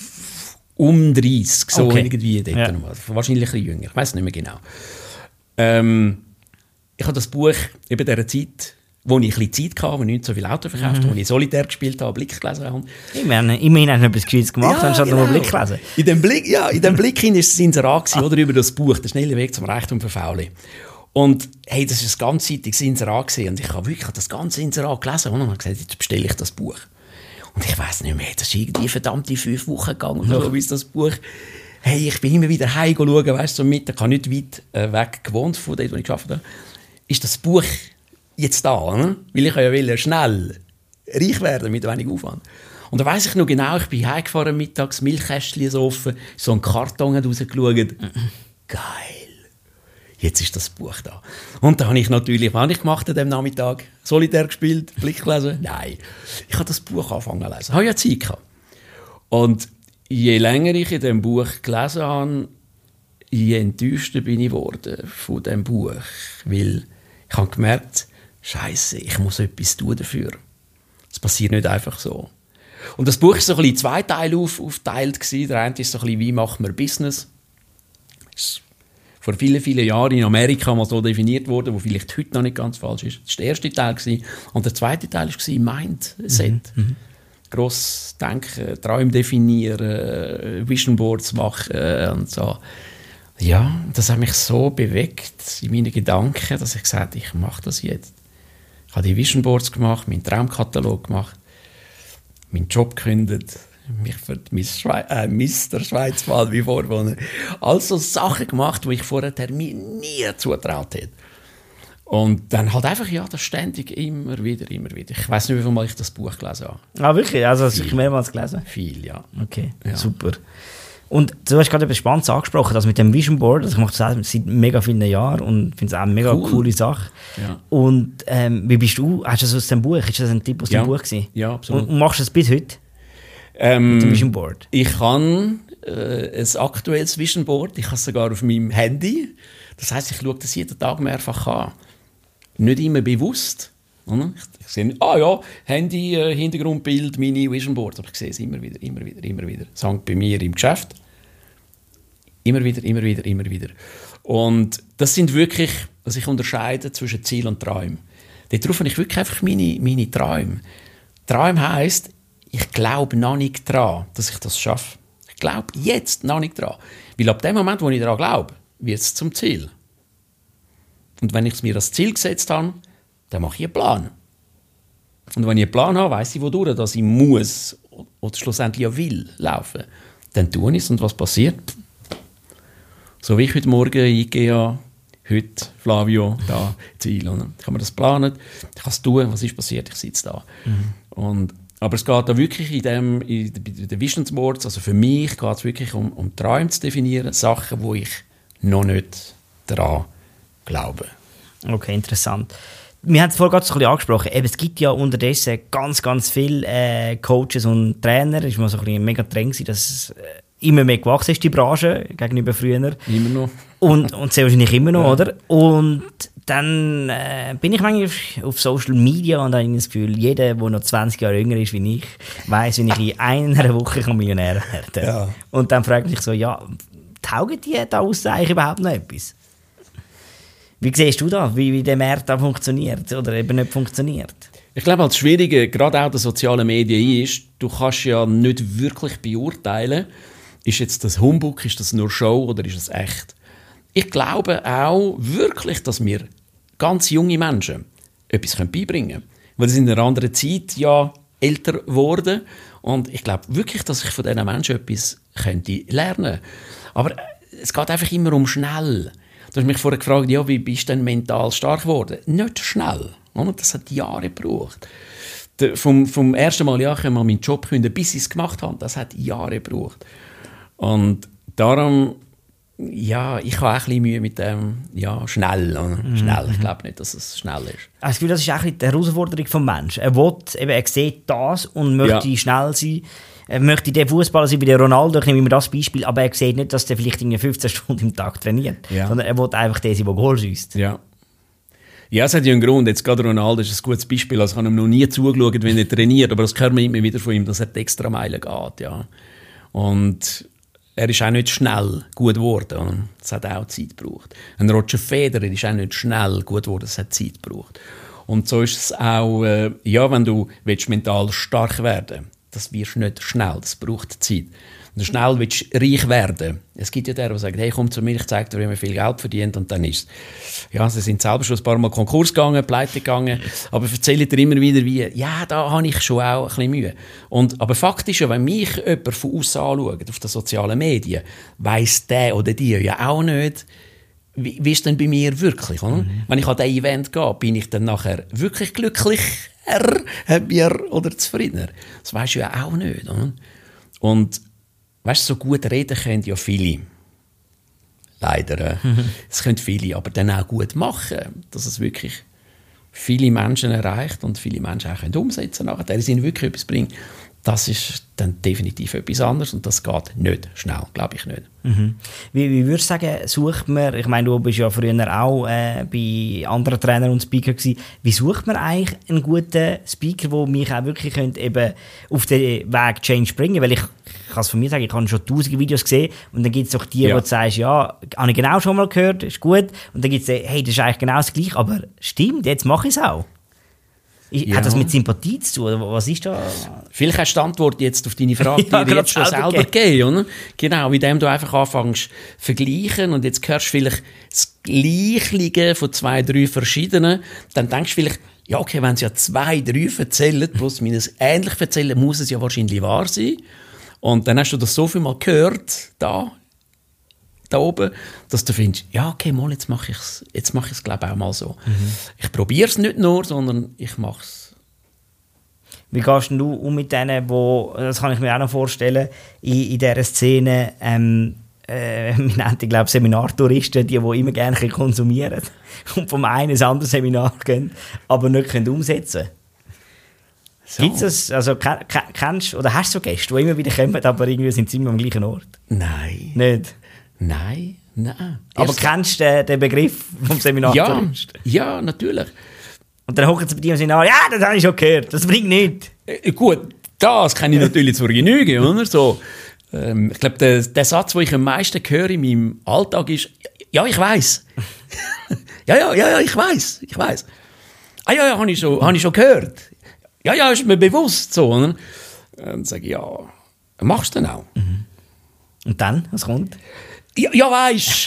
Speaker 2: Um dreißig, so
Speaker 3: okay.
Speaker 2: irgendwie dort
Speaker 3: ja.
Speaker 2: noch. Wahrscheinlich ein bisschen jünger, ich weiß nicht mehr genau. Ähm, ich habe das Buch eben dieser Zeit, wo ich ein bisschen Zeit hatte, wo ich nicht so viel Auto verkauft habe, mhm. wo ich Solitär gespielt habe, Blick gelesen habe.
Speaker 3: Immerhin, immerhin hast du etwas Gescheites gemacht,
Speaker 2: ja,
Speaker 3: hast du
Speaker 2: genau.
Speaker 3: nur Blick gelesen.
Speaker 2: In dem Blick, ja, in dem Blick hin war es Inserat ah. oder, über das Buch «Der schnelle Weg zum Reichtum verfaulen». Und hey, das war ein ganzseitiges Inserat und ich habe wirklich das ganze Inserat gelesen und habe gesagt, jetzt bestelle ich das Buch. Und ich weiss nicht mehr, das ist irgendwie verdammte fünf Wochen gegangen oder so, bis das Buch... Hey, ich bin immer wieder heim schauen, weißt du, so Mittag, ich habe nicht weit äh, weg gewohnt von dort, wo ich gearbeitet habe. Ist das Buch jetzt da, ne? Weil ich ja will, schnell reich werden mit wenig Aufwand. Und da weiss ich noch genau, ich bin heimgefahren mittags, Milchkästchen so offen, so ein Karton hat rausgeschaut. Geil. Jetzt ist das Buch da. Und da habe ich natürlich, was habe ich gemacht an diesem Nachmittag? Solitär gespielt, Blick gelesen? Nein. Ich habe das Buch angefangen zu lesen. Ich habe ja Zeit gehabt. Und je länger ich in diesem Buch gelesen habe, je enttäuschter bin ich geworden von diesem Buch. Weil ich habe gemerkt, Scheiße, ich muss etwas tun dafür. Das passiert nicht einfach so. Und das Buch war so ein bisschen in zwei Teile auf, aufgeteilt. Der eine ist so ein bisschen, wie macht man Business? Das ist vor vielen, vielen Jahren in Amerika mal so definiert worden, wo vielleicht heute noch nicht ganz falsch ist. Das war der erste Teil. Und der zweite Teil war Mindset. Mhm. Gross denken, Träume definieren, Vision Boards machen und so. Ja, das hat mich so bewegt in meinen Gedanken, dass ich gesagt habe, ich mache das jetzt. Ich habe die Vision Boards gemacht, meinen Traumkatalog gemacht, meinen Job gekündigt, mich für Miss Schweiz, äh, Mister Schweizwald wie Vorwohner. Also Sachen gemacht, die ich vorher mir nie zutraut hätte. Und dann halt einfach, ja, das ständig immer wieder, immer wieder. Ich weiss nicht, wie viel Mal ich das Buch gelesen habe.
Speaker 3: Ah, wirklich? Also hast du mehrmals gelesen?
Speaker 2: Viel, ja.
Speaker 3: Okay,
Speaker 2: ja.
Speaker 3: Super. Und du hast gerade etwas Spannendes angesprochen, das mit dem Vision Board. Also ich mache das seit mega vielen Jahren und finde es auch eine mega cool. coole Sache.
Speaker 2: Ja. Und
Speaker 3: ähm, wie bist du? Hast du das aus dem Buch? Ist das ein Tipp aus
Speaker 2: ja.
Speaker 3: dem Buch gewesen?
Speaker 2: Ja, absolut.
Speaker 3: Und, und machst du das bis heute?
Speaker 2: Ähm,
Speaker 3: mit dem Vision Board?
Speaker 2: Ich habe äh, ein aktuelles Vision Board. Ich habe es sogar auf meinem Handy. Das heisst, ich schaue das jeden Tag mehrfach an. Nicht immer bewusst. Oder? Ich, ich sehe, ah ja, Handy, äh, Hintergrundbild, meine Vision Board. Aber ich sehe es immer wieder, immer wieder, immer wieder. Das hängt bei mir im Geschäft. Immer wieder, immer wieder, immer wieder. Und das sind wirklich, dass ich unterscheide zwischen Ziel und Träumen. Darauf habe ich wirklich einfach meine, meine Träume. Träume heisst, ich glaube noch nicht daran, dass ich das schaffe. Ich glaube jetzt noch nicht daran. Weil ab dem Moment, wo ich daran glaube, wird es zum Ziel. Und wenn ich es mir als Ziel gesetzt habe, dann mache ich einen Plan. Und wenn ich einen Plan habe, weiss ich, wodurch dass ich muss oder schlussendlich auch will laufen. Dann tue ich es. Und was passiert? So wie ich heute Morgen eingehe, heute Flavio, da, Ziel. Und ich habe mir das geplant, ich kann es tun, was ist passiert, ich sitze da. Mhm. Und, aber es geht da wirklich in, dem, in den Vision Boards, also für mich geht es wirklich um, um Träume zu definieren, Sachen, wo ich noch nicht daran glaube.
Speaker 3: Okay, interessant. wir haben es vorhin gerade so ein bisschen angesprochen, eben, es gibt ja unterdessen ganz, ganz viele äh, Coaches und Trainer, es war mal so ein bisschen ein mega Trend gewesen, dass es äh, immer mehr gewachsen ist, die Branche, gegenüber früher.
Speaker 2: Immer noch.
Speaker 3: Und, und sehr wahrscheinlich immer noch,
Speaker 2: ja.
Speaker 3: oder? Und dann äh, bin ich manchmal auf, auf Social Media und habe das Gefühl, jeder, der noch zwanzig Jahre jünger ist wie ich, weiss, wie ich in einer Woche Millionär werden kann.
Speaker 2: Ja.
Speaker 3: Und dann frage ich mich so, ja, taugen die da aus eigentlich überhaupt noch etwas? Wie siehst du das, wie, wie der Markt da funktioniert oder eben nicht funktioniert?
Speaker 2: Ich glaube, das Schwierige, gerade auch der sozialen Medien, ist, du kannst ja nicht wirklich beurteilen, ist jetzt das Humbug, ist das nur Show oder ist es echt? Ich glaube auch wirklich, dass wir ganz junge Menschen etwas beibringen können. Weil sie in einer anderen Zeit ja älter geworden. Und ich glaube wirklich, dass ich von diesen Menschen etwas könnte lernen könnte. Aber es geht einfach immer um schnell. Du hast mich vorher gefragt, ja, wie bist du denn mental stark geworden? Nicht schnell. Das hat Jahre gebraucht. Vom, vom ersten Mal, ja, ich kann mal meinen Job künden, bis ich es gemacht habe, das hat Jahre gebraucht. Und darum, ja, ich habe auch ein bisschen Mühe mit dem, ja, schnell. Mhm. Schnell. Ich glaube nicht, dass es schnell ist.
Speaker 3: Das Gefühl, das ist auch die Herausforderung des Menschen. Er will, eben, er sieht das und möchte ja. schnell sein. Er möchte der Fußballer sein wie der Ronaldo, ich nehme immer das Beispiel, aber er sieht nicht, dass er vielleicht fünfzehn Stunden im Tag trainiert. Ja. Sondern er will einfach der sein, der Goal schießt.
Speaker 2: Ja. Ja, es hat ja einen Grund. Jetzt gerade Ronaldo ist ein gutes Beispiel. Also ich habe ihm noch nie zugeschaut, wenn er trainiert, aber das hört man immer wieder von ihm, dass er die Extrameilen geht. Ja. Und er ist auch nicht schnell gut geworden. Es hat auch Zeit gebraucht. Ein Roger Federer ist auch nicht schnell gut geworden. Es hat Zeit gebraucht. Und so ist es auch, äh, ja, wenn du willst, mental stark werden willst, das wirst nicht schnell, das braucht Zeit. Wenn du schnell willst, reich werden, es gibt ja der, der sagt, hey, komm zu mir, ich zeige dir, wie man viel Geld verdient, und dann ist es. Ja, sie sind selber schon ein paar Mal Konkurs gegangen, pleite gegangen, aber erzählen dir immer wieder, wie, ja, da habe ich schon auch ein bisschen Mühe. Und, aber Fakt ist ja, wenn mich jemand von außen anschaut, auf den sozialen Medien, weiss der oder die ja auch nicht, wie, wie ist es denn bei mir wirklich? Oder? Mhm. Wenn ich an dieses Event gehe, bin ich dann nachher wirklich glücklich, happier oder zufriedener? Das weisst du ja auch nicht. Oder? Und weißt du, so gut reden können ja viele. Leider. Es können viele, aber dann auch gut machen, dass es wirklich viele Menschen erreicht und viele Menschen auch können umsetzen können, nachher, die ihnen wirklich etwas bringt. Das ist dann definitiv etwas anderes und das geht nicht schnell, glaube ich nicht.
Speaker 3: Mhm. Wie, wie würdest du sagen, sucht man, ich meine, du bist ja früher auch äh, bei anderen Trainern und Speakern gewesen, wie sucht man eigentlich einen guten Speaker, der mich auch wirklich könnte eben auf den Weg Change bringen? Weil ich, ich kann es von mir sagen, ich habe schon tausende Videos gesehen und dann gibt es auch die, ja. wo du sagst, ja, habe ich genau schon mal gehört, ist gut, und dann gibt es, hey, das ist eigentlich genau das Gleiche, aber stimmt, jetzt mache ich es auch. Ja. Hat das mit Sympathie zu tun? Was ist da?
Speaker 2: Vielleicht hast du die Antwort jetzt auf deine Frage ja, dir jetzt schon selber gegeben. Oder? Genau, indem du einfach anfängst zu vergleichen und jetzt hörst du vielleicht das Gleiche von zwei, drei verschiedenen, dann denkst du vielleicht, ja okay, wenn sie ja zwei, drei erzählen, plus minus ähnlich erzählen, muss es ja wahrscheinlich wahr sein. Und dann hast du das so viel Mal gehört, da, da oben, dass du findest, ja okay, mal, jetzt mache ich es, jetzt mache ich es glaube ich auch mal so. Mhm. Ich probiere es nicht nur, sondern ich mache es.
Speaker 3: Wie gehst du um mit denen, wo, das kann ich mir auch noch vorstellen, in, in dieser Szene, ähm, äh, wir nennen die, glaube ich, Seminartouristen, die, die immer gerne konsumieren und vom einen ins andere Seminar gehen, aber nicht können umsetzen können. So. Gibt es das, also kennst oder hast du Gäste, die immer wieder kommen, aber irgendwie sind sie immer am gleichen Ort?
Speaker 2: Nein.
Speaker 3: Nicht?
Speaker 2: Nein, nein.
Speaker 3: Aber Erst kennst du den, den Begriff vom Seminar?
Speaker 2: Ja, ja, natürlich.
Speaker 3: Und dann hocken sie bei dir im Seminar, ja, das habe ich schon gehört, das bringt nichts.
Speaker 2: Äh, gut, das kenne ich natürlich zur Genüge, oder? So, ähm, ich glaube, der, der Satz, den ich am meisten höre in meinem Alltag ist, ja, ich weiss. ja, ja, ja, ja, ich weiss, ich weiss. Ah ja, ja, habe ich, schon, hab ich schon gehört. Ja, ja, ist mir bewusst so. Oder? Dann sage ich, ja, machst du denn auch?
Speaker 3: Mhm. Und dann, was kommt?
Speaker 2: Ja, ja weisst.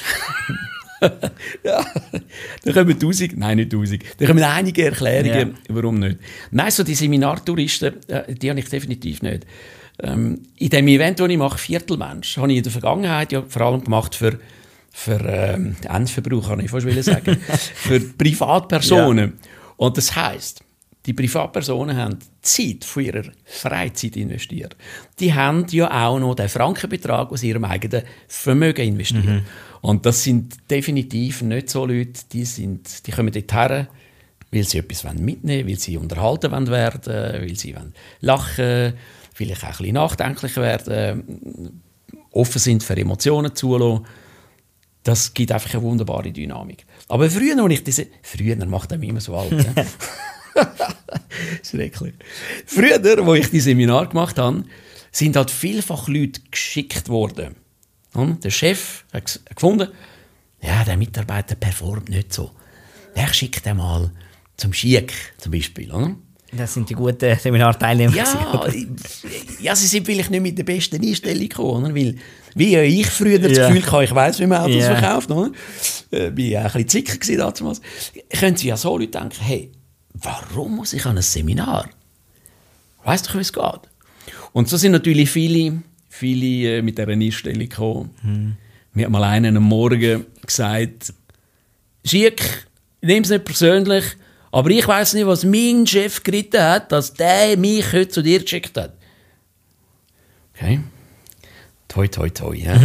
Speaker 2: ja, da kommen tausend, nein, nicht tausend, da kommen einige Erklärungen, ja. Warum nicht. Nein, so die Seminartouristen, die habe ich definitiv nicht. Ähm, in dem Event, das ich mache, Viertelmensch, habe ich in der Vergangenheit ja vor allem gemacht für, für ähm, Endverbrauch, kann ich fast sagen, für Privatpersonen. Ja. Und das heisst, die Privatpersonen haben Zeit von ihrer Freizeit investiert. Die haben ja auch noch den Frankenbetrag aus ihrem eigenen Vermögen investiert. Mhm. Und das sind definitiv nicht so Leute, die, sind, die kommen dorthin weil sie etwas mitnehmen wollen, weil sie unterhalten werden wollen, weil sie lachen wollen, vielleicht auch ein bisschen nachdenklich werden, offen sind für Emotionen zulassen. Das gibt einfach eine wunderbare Dynamik. Aber früher, als ich diese... Früher macht er mich immer so alt. Ne? Schrecklich. Früher, als ich die Seminar gemacht habe, sind halt vielfach Leute geschickt worden. Und der Chef hat gefunden, ja, der Mitarbeiter performt nicht so. Der schickt den mal zum Schick, zum Beispiel. Oder?
Speaker 3: Das sind die guten Seminarteilnehmer.
Speaker 2: Ja, ja, sie sind vielleicht nicht mit der besten Einstellung gekommen, oder? Weil, wie ich früher das
Speaker 3: ja.
Speaker 2: Gefühl hatte, ich weiss, wie man Autos
Speaker 3: ja.
Speaker 2: verkauft. Oder? Äh, bin ja auch ein bisschen zicker damals. Können Sie ja so Leute denken, hey, warum muss ich an ein Seminar? Weißt du, wie es geht? Und so sind natürlich viele, viele äh, mit dieser Einstellung gekommen. Hm. Mir hat mal einer am Morgen gesagt, Schick, nimm es nicht persönlich, aber ich weiss nicht, was mein Chef geritten hat, dass der mich heute zu dir geschickt hat. Okay. Toi, toi, toi. Ja.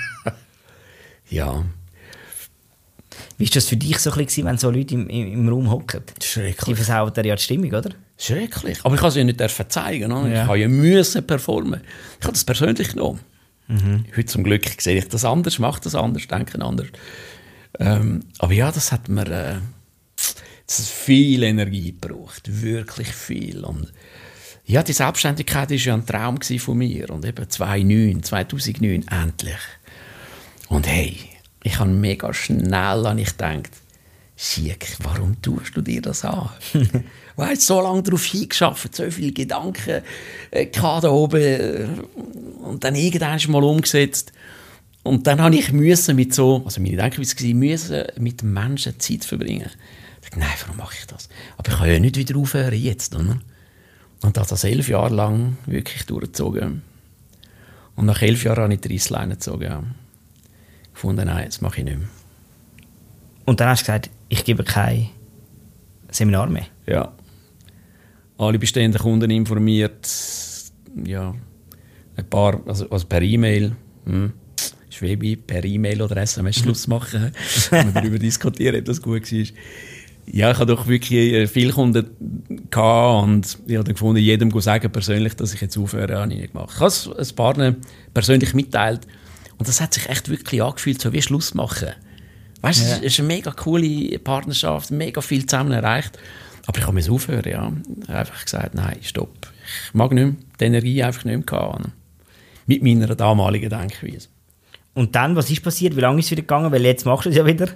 Speaker 2: ja.
Speaker 3: Wie war das für dich so ein bisschen, wenn so Leute im, im, im Raum hocken?
Speaker 2: Schrecklich.
Speaker 3: Die versauen dir ja die Stimmung, oder?
Speaker 2: Schrecklich. Aber ich kann es ja nicht zeigen. Oder?
Speaker 3: Ja.
Speaker 2: Ich kann ja müssen performen. Ich habe das persönlich genommen.
Speaker 3: Mhm.
Speaker 2: Heute zum Glück sehe ich das anders, mache das anders, denke anders. Ähm, aber ja, das hat mir äh, das hat viel Energie gebraucht. Wirklich viel. Und ja, die Selbstständigkeit war ja ein Traum von mir. Und eben zweitausendneun, endlich. Und hey, ich habe mega schnell an ich gedacht, Schick, warum tust du dir das an? Du hast so lange darauf hingeschafft, so viele Gedanken äh, da oben äh, und dann irgendwann mal umgesetzt. Und dann habe ich müssen mit so, also meine Denkweise war, müssen mit Menschen Zeit verbringen. Ich dachte, nein, warum mache ich das? Aber ich kann ja nicht wieder aufhören jetzt. Oder? Und das das elf Jahre lang wirklich durchgezogen. Und nach elf Jahren habe ich die Reissleine gezogen. Ja. Ich gefunden, nein, das mache ich nicht mehr.
Speaker 3: Und dann hast du gesagt, ich gebe kein Seminar mehr.
Speaker 2: Ja. Alle bestehenden Kunden informiert. Ja. Ein paar, also, also per E-Mail. Hm. Schwebe, per E-Mail oder S M S Schluss machen. Wenn wir darüber diskutieren, ob das gut war. Ja, ich hatte doch wirklich viele Kunden gehabt und ich habe gefunden, jedem sagen persönlich, dass ich jetzt aufhöre, habe ich nicht gemacht. Ich habe es ein paar persönlich mitteilt und das hat sich echt wirklich angefühlt, so wie Schluss machen. Weißt du, ja. Es ist eine mega coole Partnerschaft, mega viel zusammen erreicht. Aber ich habe aufhören, ja. Ich habe einfach gesagt, nein, stopp. Ich mag nicht mehr, die Energie einfach nicht mehr haben. Mit meiner damaligen Denkweise.
Speaker 3: Und dann, was ist passiert? Wie lange ist es wieder gegangen? Weil jetzt machst du es ja wieder.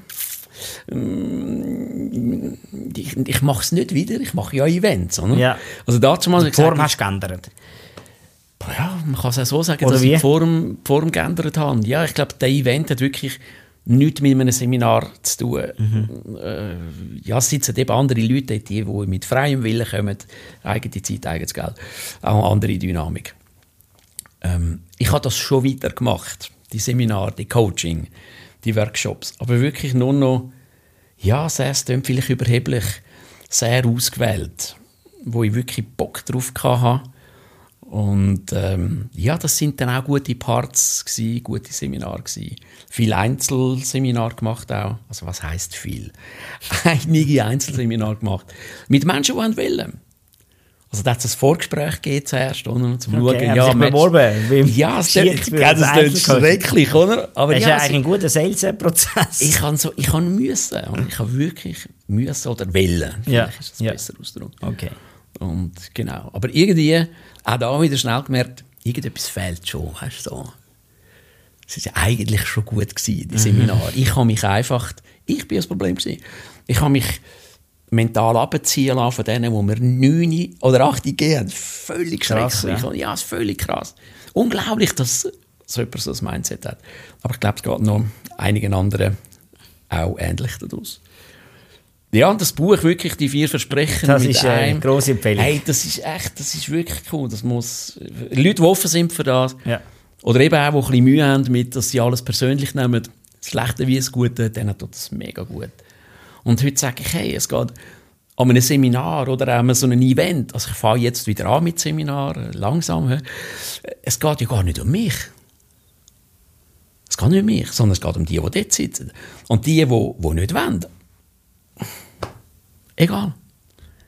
Speaker 2: Ich, ich mache es nicht wieder, ich mache ja Events. Oder?
Speaker 3: Ja.
Speaker 2: Also dazu mal
Speaker 3: die Form hast du geändert?
Speaker 2: Ja, man kann es auch so sagen,
Speaker 3: Oder
Speaker 2: dass
Speaker 3: wie?
Speaker 2: ich die Form, die Form geändert habe. Ja, ich glaube, der Event hat wirklich nichts mit einem Seminar zu tun. Mhm. Äh, ja, es sitzen eben andere Leute, die, die mit freiem Willen kommen, eigene Zeit, eigenes Geld, auch eine andere Dynamik. Ähm, ich habe das schon weiter gemacht, die Seminare, die Coaching, die Workshops, aber wirklich nur noch, ja, sehr vielleicht überheblich, sehr ausgewählt, wo ich wirklich Bock drauf hatte. Und ähm, ja, das sind dann auch gute Parts gewesen, gute Seminare gewesen. Viele Einzelseminare gemacht auch. Also was heisst viel? Einige Einzelseminare gemacht. Mit Menschen, die wollen. Also da hat es ein Vorgespräch gegeben zuerst, oder? Zum
Speaker 3: okay,
Speaker 2: Schauen, ja,
Speaker 3: beworben.
Speaker 2: Ja, es ist schrecklich, oder? Aber
Speaker 3: das
Speaker 2: ja,
Speaker 3: ist ja eigentlich ein guter Sales-Prozess.
Speaker 2: Ich kann so, ich kann müssen. Ich kann wirklich müssen oder wollen. Vielleicht
Speaker 3: ja.
Speaker 2: ist das
Speaker 3: ja.
Speaker 2: besser Ausdruck.
Speaker 3: Okay.
Speaker 2: Und genau. Aber irgendwie, auch da wieder schnell gemerkt, irgendetwas fehlt schon. Weißt du, so. Es war ja eigentlich schon gut gewesen, die Seminare. Mhm. Ich habe mich einfach, ich bin das Problem gewesen. Ich habe mich mental abziehen lassen von denen, wo wir neun oder acht gegeben haben. Völlig
Speaker 3: krass,
Speaker 2: schrecklich.
Speaker 3: ja.
Speaker 2: Ja, es ist völlig krass. Unglaublich, dass so jemand so ein Mindset hat. Aber ich glaube, es geht noch einigen anderen auch ähnlich daraus. Ja, und das Buch wirklich, die vier Versprechen
Speaker 3: das
Speaker 2: mit
Speaker 3: ist
Speaker 2: einem.
Speaker 3: eine grosse Empfehlung.
Speaker 2: Hey, das ist echt, das ist wirklich cool. Das muss, Leute, die offen sind für das,
Speaker 3: ja.
Speaker 2: oder eben auch, die ein bisschen Mühe haben mit, dass sie alles persönlich nehmen, das Schlechte wie das Gute, denen tut das mega gut. Und heute sage ich, hey, es geht an einem Seminar oder an so einem Event, also ich fange jetzt wieder an mit Seminaren, langsam, es geht ja gar nicht um mich. Es geht nicht um mich, sondern es geht um die, die dort sitzen. Und die, die, die nicht wollen, egal.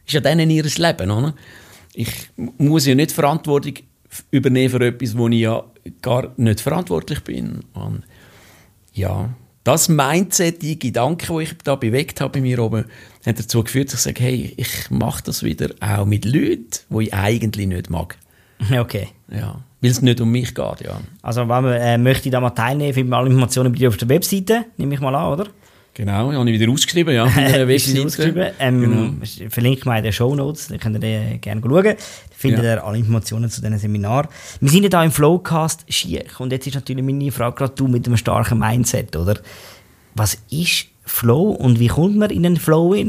Speaker 2: ist ja denen ihr Leben, oder? Ich muss ja nicht Verantwortung übernehmen für etwas, wo ich ja gar nicht verantwortlich bin. Und ja, das Mindset, die Gedanken, die ich da bewegt habe bei mir oben, haben dazu geführt, dass ich sage, hey, ich mache das wieder auch mit Leuten, die ich eigentlich nicht mag.
Speaker 3: Okay.
Speaker 2: Ja, weil es nicht um mich geht, ja.
Speaker 3: Also wenn man äh, möchte da mal teilnehmen, findet man alle Informationen bei dir auf der Webseite, nehme ich mal an, oder?
Speaker 2: Genau, habe ich wieder ausgeschrieben, ja, auf der Webseite.
Speaker 3: Ausgeschrieben. Ähm, genau. Verlinke mal in den Shownotes, da könnt ihr gerne schauen. Da findet ja. ihr alle Informationen zu diesem Seminar. Wir sind ja hier im Flowcast Schiech und jetzt ist natürlich meine Frage gerade du mit einem starken Mindset, oder? Was ist Flow und wie kommt man in den Flow rein?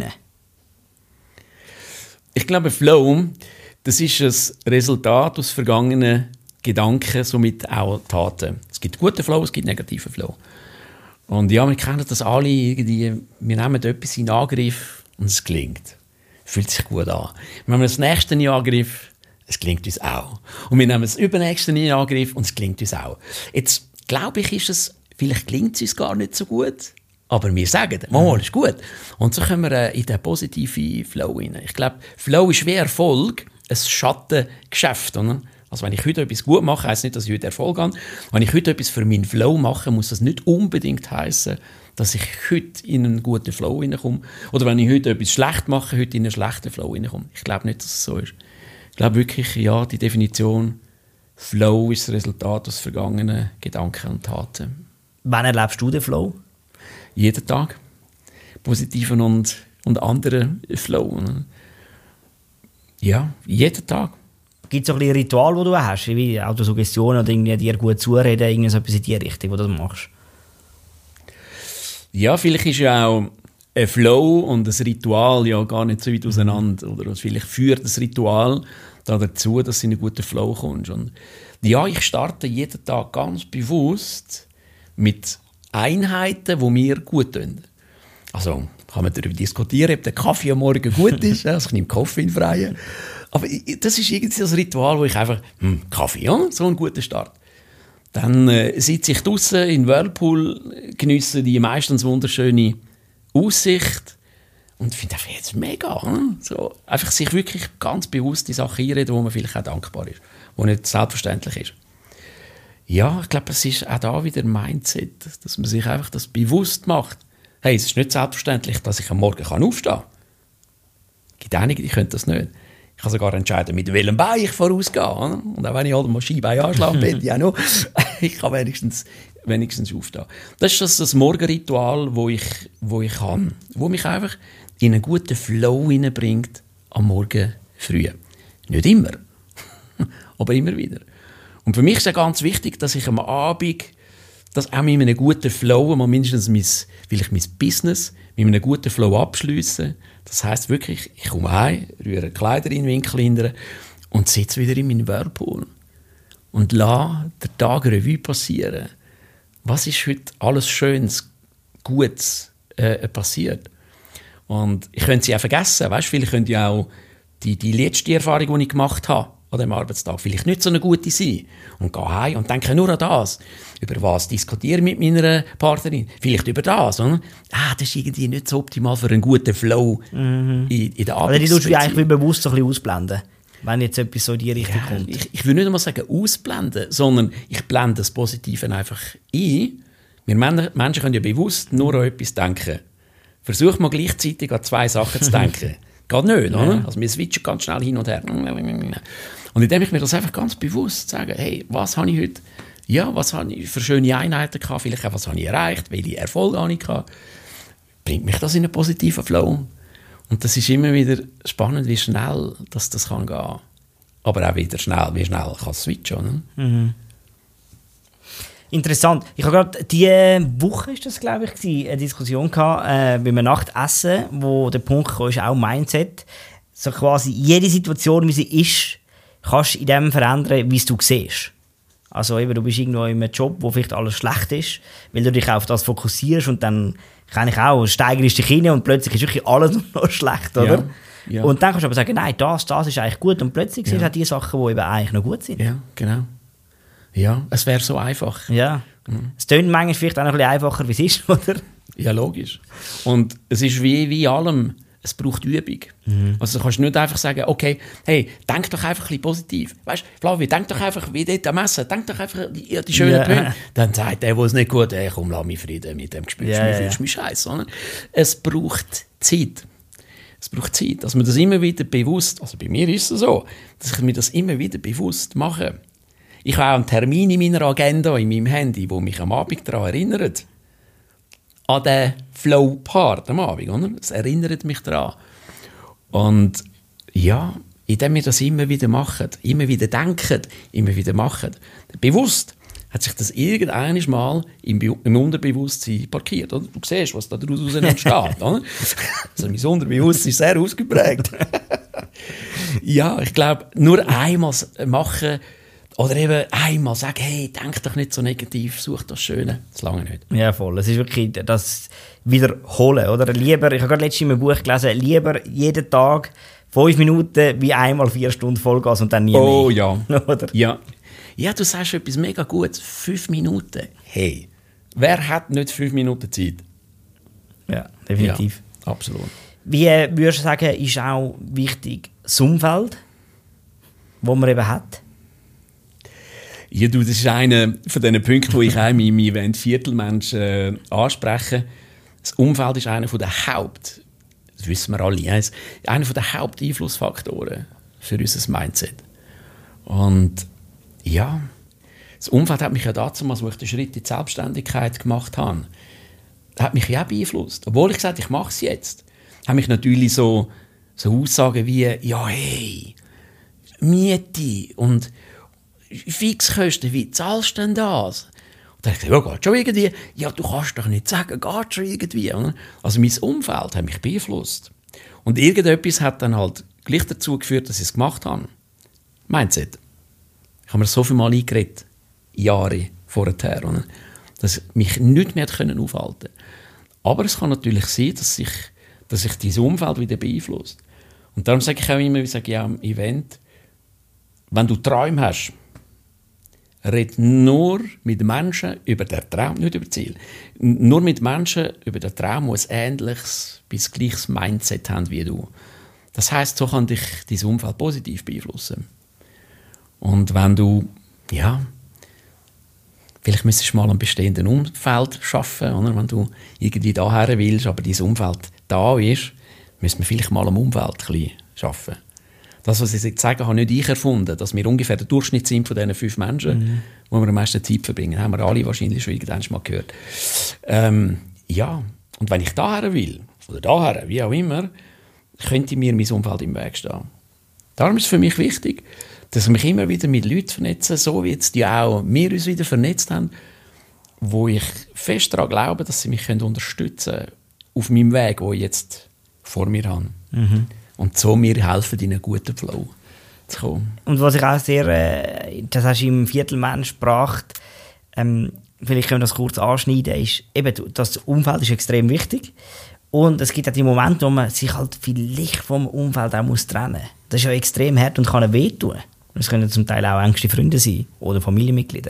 Speaker 2: Ich glaube, Flow, das ist ein Resultat aus vergangenen Gedanken, somit auch Taten. Es gibt guten Flow, es gibt negativen Flow. Und ja, wir kennen das alle, irgendwie, wir nehmen etwas in Angriff und es gelingt. Fühlt sich gut an. Wir nehmen das nächste in Angriff, es gelingt uns auch. Und wir nehmen das übernächste in Angriff und es gelingt uns auch. Jetzt, glaube ich, ist es, vielleicht gelingt es uns gar nicht so gut, aber wir sagen, mal, ist gut. Und so kommen wir äh, in den positiven Flow rein. Ich glaube, Flow ist wie Erfolg, ein Schattengeschäft, oder? Also wenn ich heute etwas gut mache, heisst nicht, dass ich heute Erfolg habe. Wenn ich heute etwas für meinen Flow mache, muss das nicht unbedingt heißen, dass ich heute in einen guten Flow hineinkomme. Oder wenn ich heute etwas schlecht mache, heute in einen schlechten Flow hineinkomme. Ich glaube nicht, dass es so ist. Ich glaube wirklich, ja, die Definition Flow ist das Resultat aus vergangenen Gedanken und Taten.
Speaker 3: Wann erlebst du den Flow?
Speaker 2: Jeden Tag. Positiven und, und anderen Flow. Ja, jeden Tag.
Speaker 3: Gibt es auch ein Ritual, das du hast, wie Autosuggestion oder irgendwie dir gut zureden, irgendetwas in die Richtung, wo du das machst?
Speaker 2: Ja, vielleicht ist ja auch ein Flow und ein Ritual ja gar nicht so weit auseinander. Oder vielleicht führt das Ritual da dazu, dass du in einen guten Flow kommst. Und ja, ich starte jeden Tag ganz bewusst mit Einheiten, die mir gut tun. Also kann man darüber diskutieren, ob der Kaffee am Morgen gut ist. Also ich nehme koffeinfreie. Aber das ist irgendwie das Ritual, wo ich einfach, hm, Kaffee, ja, so ein guter Start. Dann äh, sitze ich draußen in Whirlpool, geniesse die meistens wunderschöne Aussicht und finde einfach jetzt mega. Hm? So, einfach sich wirklich ganz bewusst die Sachen einreden, wo man vielleicht auch dankbar ist, wo nicht selbstverständlich ist. Ja, ich glaube, es ist auch da wieder ein Mindset, dass man sich einfach das bewusst macht. Hey, es ist nicht selbstverständlich, dass ich am Morgen aufstehen kann. Es gibt einige, die können das nicht. Ich kann sogar entscheiden, mit welchem Bein ich vorausgehe. Und auch wenn ich halt mal Skibein anschlage, bin ich auch noch. Ich kann wenigstens, wenigstens aufstehen. Das ist das, das Morgenritual, wo ich, wo ich kann. Wo mich einfach in einen guten Flow hineinbringt am Morgen früh. Nicht immer, aber immer wieder. Und für mich ist es ganz wichtig, dass ich am Abend das auch mit einem guten Flow, mal mindestens mein, vielleicht mein Business, mit einem guten Flow abschliessen. Das heisst wirklich, ich komme heim, rühre Kleider in den Winkel hinterher und sitze wieder in meinem Whirlpool und lasse den Tag Revue passieren. Was ist heute alles Schönes, Gutes äh, passiert? Und ich könnte sie auch vergessen. Weißt, vielleicht könnte ja auch die, die letzte Erfahrung, die ich gemacht habe, an diesem Arbeitstag, vielleicht nicht so eine gute sein. Und gehe heim und denke nur an das. Über was diskutiere ich mit meiner Partnerin? Vielleicht über das. Oder? Ah, das ist irgendwie nicht so optimal für einen guten Flow mhm. in, in der Arbeitsbeziehung.
Speaker 3: Also die tust du eigentlich wie bewusst so ein bisschen ausblenden, wenn jetzt etwas so in die Richtung ja, kommt.
Speaker 2: Ich, ich will nicht einmal sagen ausblenden, sondern ich blende das Positive einfach ein. Wir Menschen können ja bewusst nur an etwas denken. Versuch mal gleichzeitig an zwei Sachen zu denken. Geht nicht, oder? Ja. Also wir switchen ganz schnell hin und her. Und indem ich mir das einfach ganz bewusst sage, hey, was habe ich heute, ja, was habe ich für schöne Einheiten gehabt, vielleicht auch, was habe ich erreicht, welche Erfolge habe ich gehabt, bringt mich das in einen positiven Flow. Und das ist immer wieder spannend, wie schnell das, das kann gehen. Aber auch wieder schnell, wie schnell kann es switchen. Ne?
Speaker 3: Mhm. Interessant. Ich habe gerade diese Woche, ist das, glaube ich, eine Diskussion gehabt, äh, bei einem Nachtessen, wo der Punkt kam, ist auch Mindset. So quasi jede Situation, wie sie ist, kannst du in dem verändern, wie du siehst. Also eben, du bist irgendwo in einem Job, wo vielleicht alles schlecht ist, weil du dich auf das fokussierst und dann kann ich auch, steigerst dich rein und plötzlich ist wirklich alles noch schlecht, oder? Ja, ja. Und dann kannst du aber sagen, nein, das, das ist eigentlich gut und plötzlich ja. sind halt die Sachen, die eben eigentlich noch gut sind.
Speaker 2: Ja, genau. Ja, es wäre so einfach.
Speaker 3: Ja. Mhm. Es klingt manchmal vielleicht auch noch ein bisschen einfacher, wie es ist, oder?
Speaker 2: Ja, logisch. Und es ist wie, wie allem, es braucht Übung. Mhm. Also du kannst nicht einfach sagen, okay, hey, denk doch einfach ein bisschen positiv. Weißt du, Flavio, denk doch einfach, wie dort am Essen, denk doch einfach die, die schönen Töne. Yeah. Dann sagt der, der es nicht gut, hey, komm, lass mich Frieden mit dem Gespräch, yeah, mir fühlst mich scheiße. Es braucht Zeit. Es braucht Zeit, dass man das immer wieder bewusst, also bei mir ist es so, dass ich mir das immer wieder bewusst mache. Ich habe auch einen Termin in meiner Agenda, in meinem Handy, wo mich am Abend daran erinnert. An den Flow-Part am Abend, oder? Das erinnert mich daran. Und ja, indem wir das immer wieder machen, immer wieder denken, immer wieder machen, bewusst, hat sich das irgendwann mal im, Be- im Unterbewusstsein parkiert. Oder? Du siehst, was da daraus entsteht. Oder? Also mein Unterbewusstsein ist sehr ausgeprägt. Ja, ich glaube, nur einmal machen oder eben einmal sagen, hey, denk doch nicht so negativ, such das Schöne. Das lange nicht.
Speaker 3: Ja, voll. Es ist wirklich das Wiederholen. Oder? Lieber, ich habe gerade letztens in einem Buch gelesen, lieber jeden Tag fünf Minuten wie einmal vier Stunden Vollgas und dann nie
Speaker 2: oh,
Speaker 3: mehr.
Speaker 2: Oh ja.
Speaker 3: Oder?
Speaker 2: Ja. Ja, du sagst etwas mega Gutes. Fünf Minuten. Hey, wer hat nicht fünf Minuten Zeit?
Speaker 3: Ja, definitiv.
Speaker 2: Ja, absolut.
Speaker 3: Wie äh, würdest du sagen, ist auch wichtig das Umfeld, das man eben hat?
Speaker 2: Ja, du, das ist einer von diesen Punkten, wo ich auch in meinem Event Viertelmensch äh, anspreche. Das Umfeld ist einer der Haupt, das wissen wir alle, ja, einer der Haupteinflussfaktoren für unser Mindset. Und ja, das Umfeld hat mich ja damals, wo ich den Schritt in die Selbstständigkeit gemacht habe, hat mich ja auch beeinflusst. Obwohl ich gesagt habe, ich mache es jetzt, haben mich natürlich so, so Aussagen wie, ja hey, Miete und Fixkosten, wie zahlst du denn das? Und dann habe ich gesagt, ja, geht schon irgendwie. Ja, du kannst doch nicht sagen, geht schon irgendwie. Also mein Umfeld hat mich beeinflusst. Und irgendetwas hat dann halt gleich dazu geführt, dass ich es gemacht habe. Mindset. Ich habe mir so viel Mal eingeredet, Jahre vorher, oder? Dass ich mich nicht mehr aufhalten konnte. Aber es kann natürlich sein, dass sich, dass sich dieses Umfeld wieder beeinflusst. Und darum sage ich auch immer, wie sage ich auch am Event, wenn du Träume hast, red nur mit Menschen über den Traum, nicht über das Ziel. Nur mit Menschen über den Traum, die ein ähnliches bis gleiches Mindset haben wie du. Das heisst, so kann dich dein Umfeld positiv beeinflussen. Und wenn du, ja, vielleicht müsstest du mal ein bestehendes Umfeld schaffen, oder? Wenn du irgendwie daher willst, aber dein Umfeld da ist, müssen wir vielleicht mal am Umfeld ein bisschen schaffen. Das, was ich jetzt sage, habe nicht ich erfunden, dass wir ungefähr der Durchschnitt sind von diesen fünf Menschen, mhm. wo wir am meisten Zeit verbringen. Haben wir alle wahrscheinlich schon irgendwann mal gehört. Ähm, ja, und wenn ich daher will, oder daher, wie auch immer, könnte mir mein Umfeld im Weg stehen. Darum ist es für mich wichtig, dass ich mich immer wieder mit Leuten vernetze, so wie jetzt die auch wir uns wieder vernetzt haben, wo ich fest daran glaube, dass sie mich unterstützen können auf meinem Weg, den ich jetzt vor mir habe. Mhm. Und so mir helfen, in einen guten Flow zu kommen.
Speaker 3: Und was ich auch sehr, äh, das hast du im Viertelmensch gebracht, ähm, vielleicht können wir das kurz anschneiden, ist eben, das Umfeld ist extrem wichtig. Und es gibt auch die Momente, wo man sich halt vielleicht vom Umfeld auch muss trennen muss. Das ist ja extrem hart und kann wehtun. Es können zum Teil auch engste Freunde sein oder Familienmitglieder.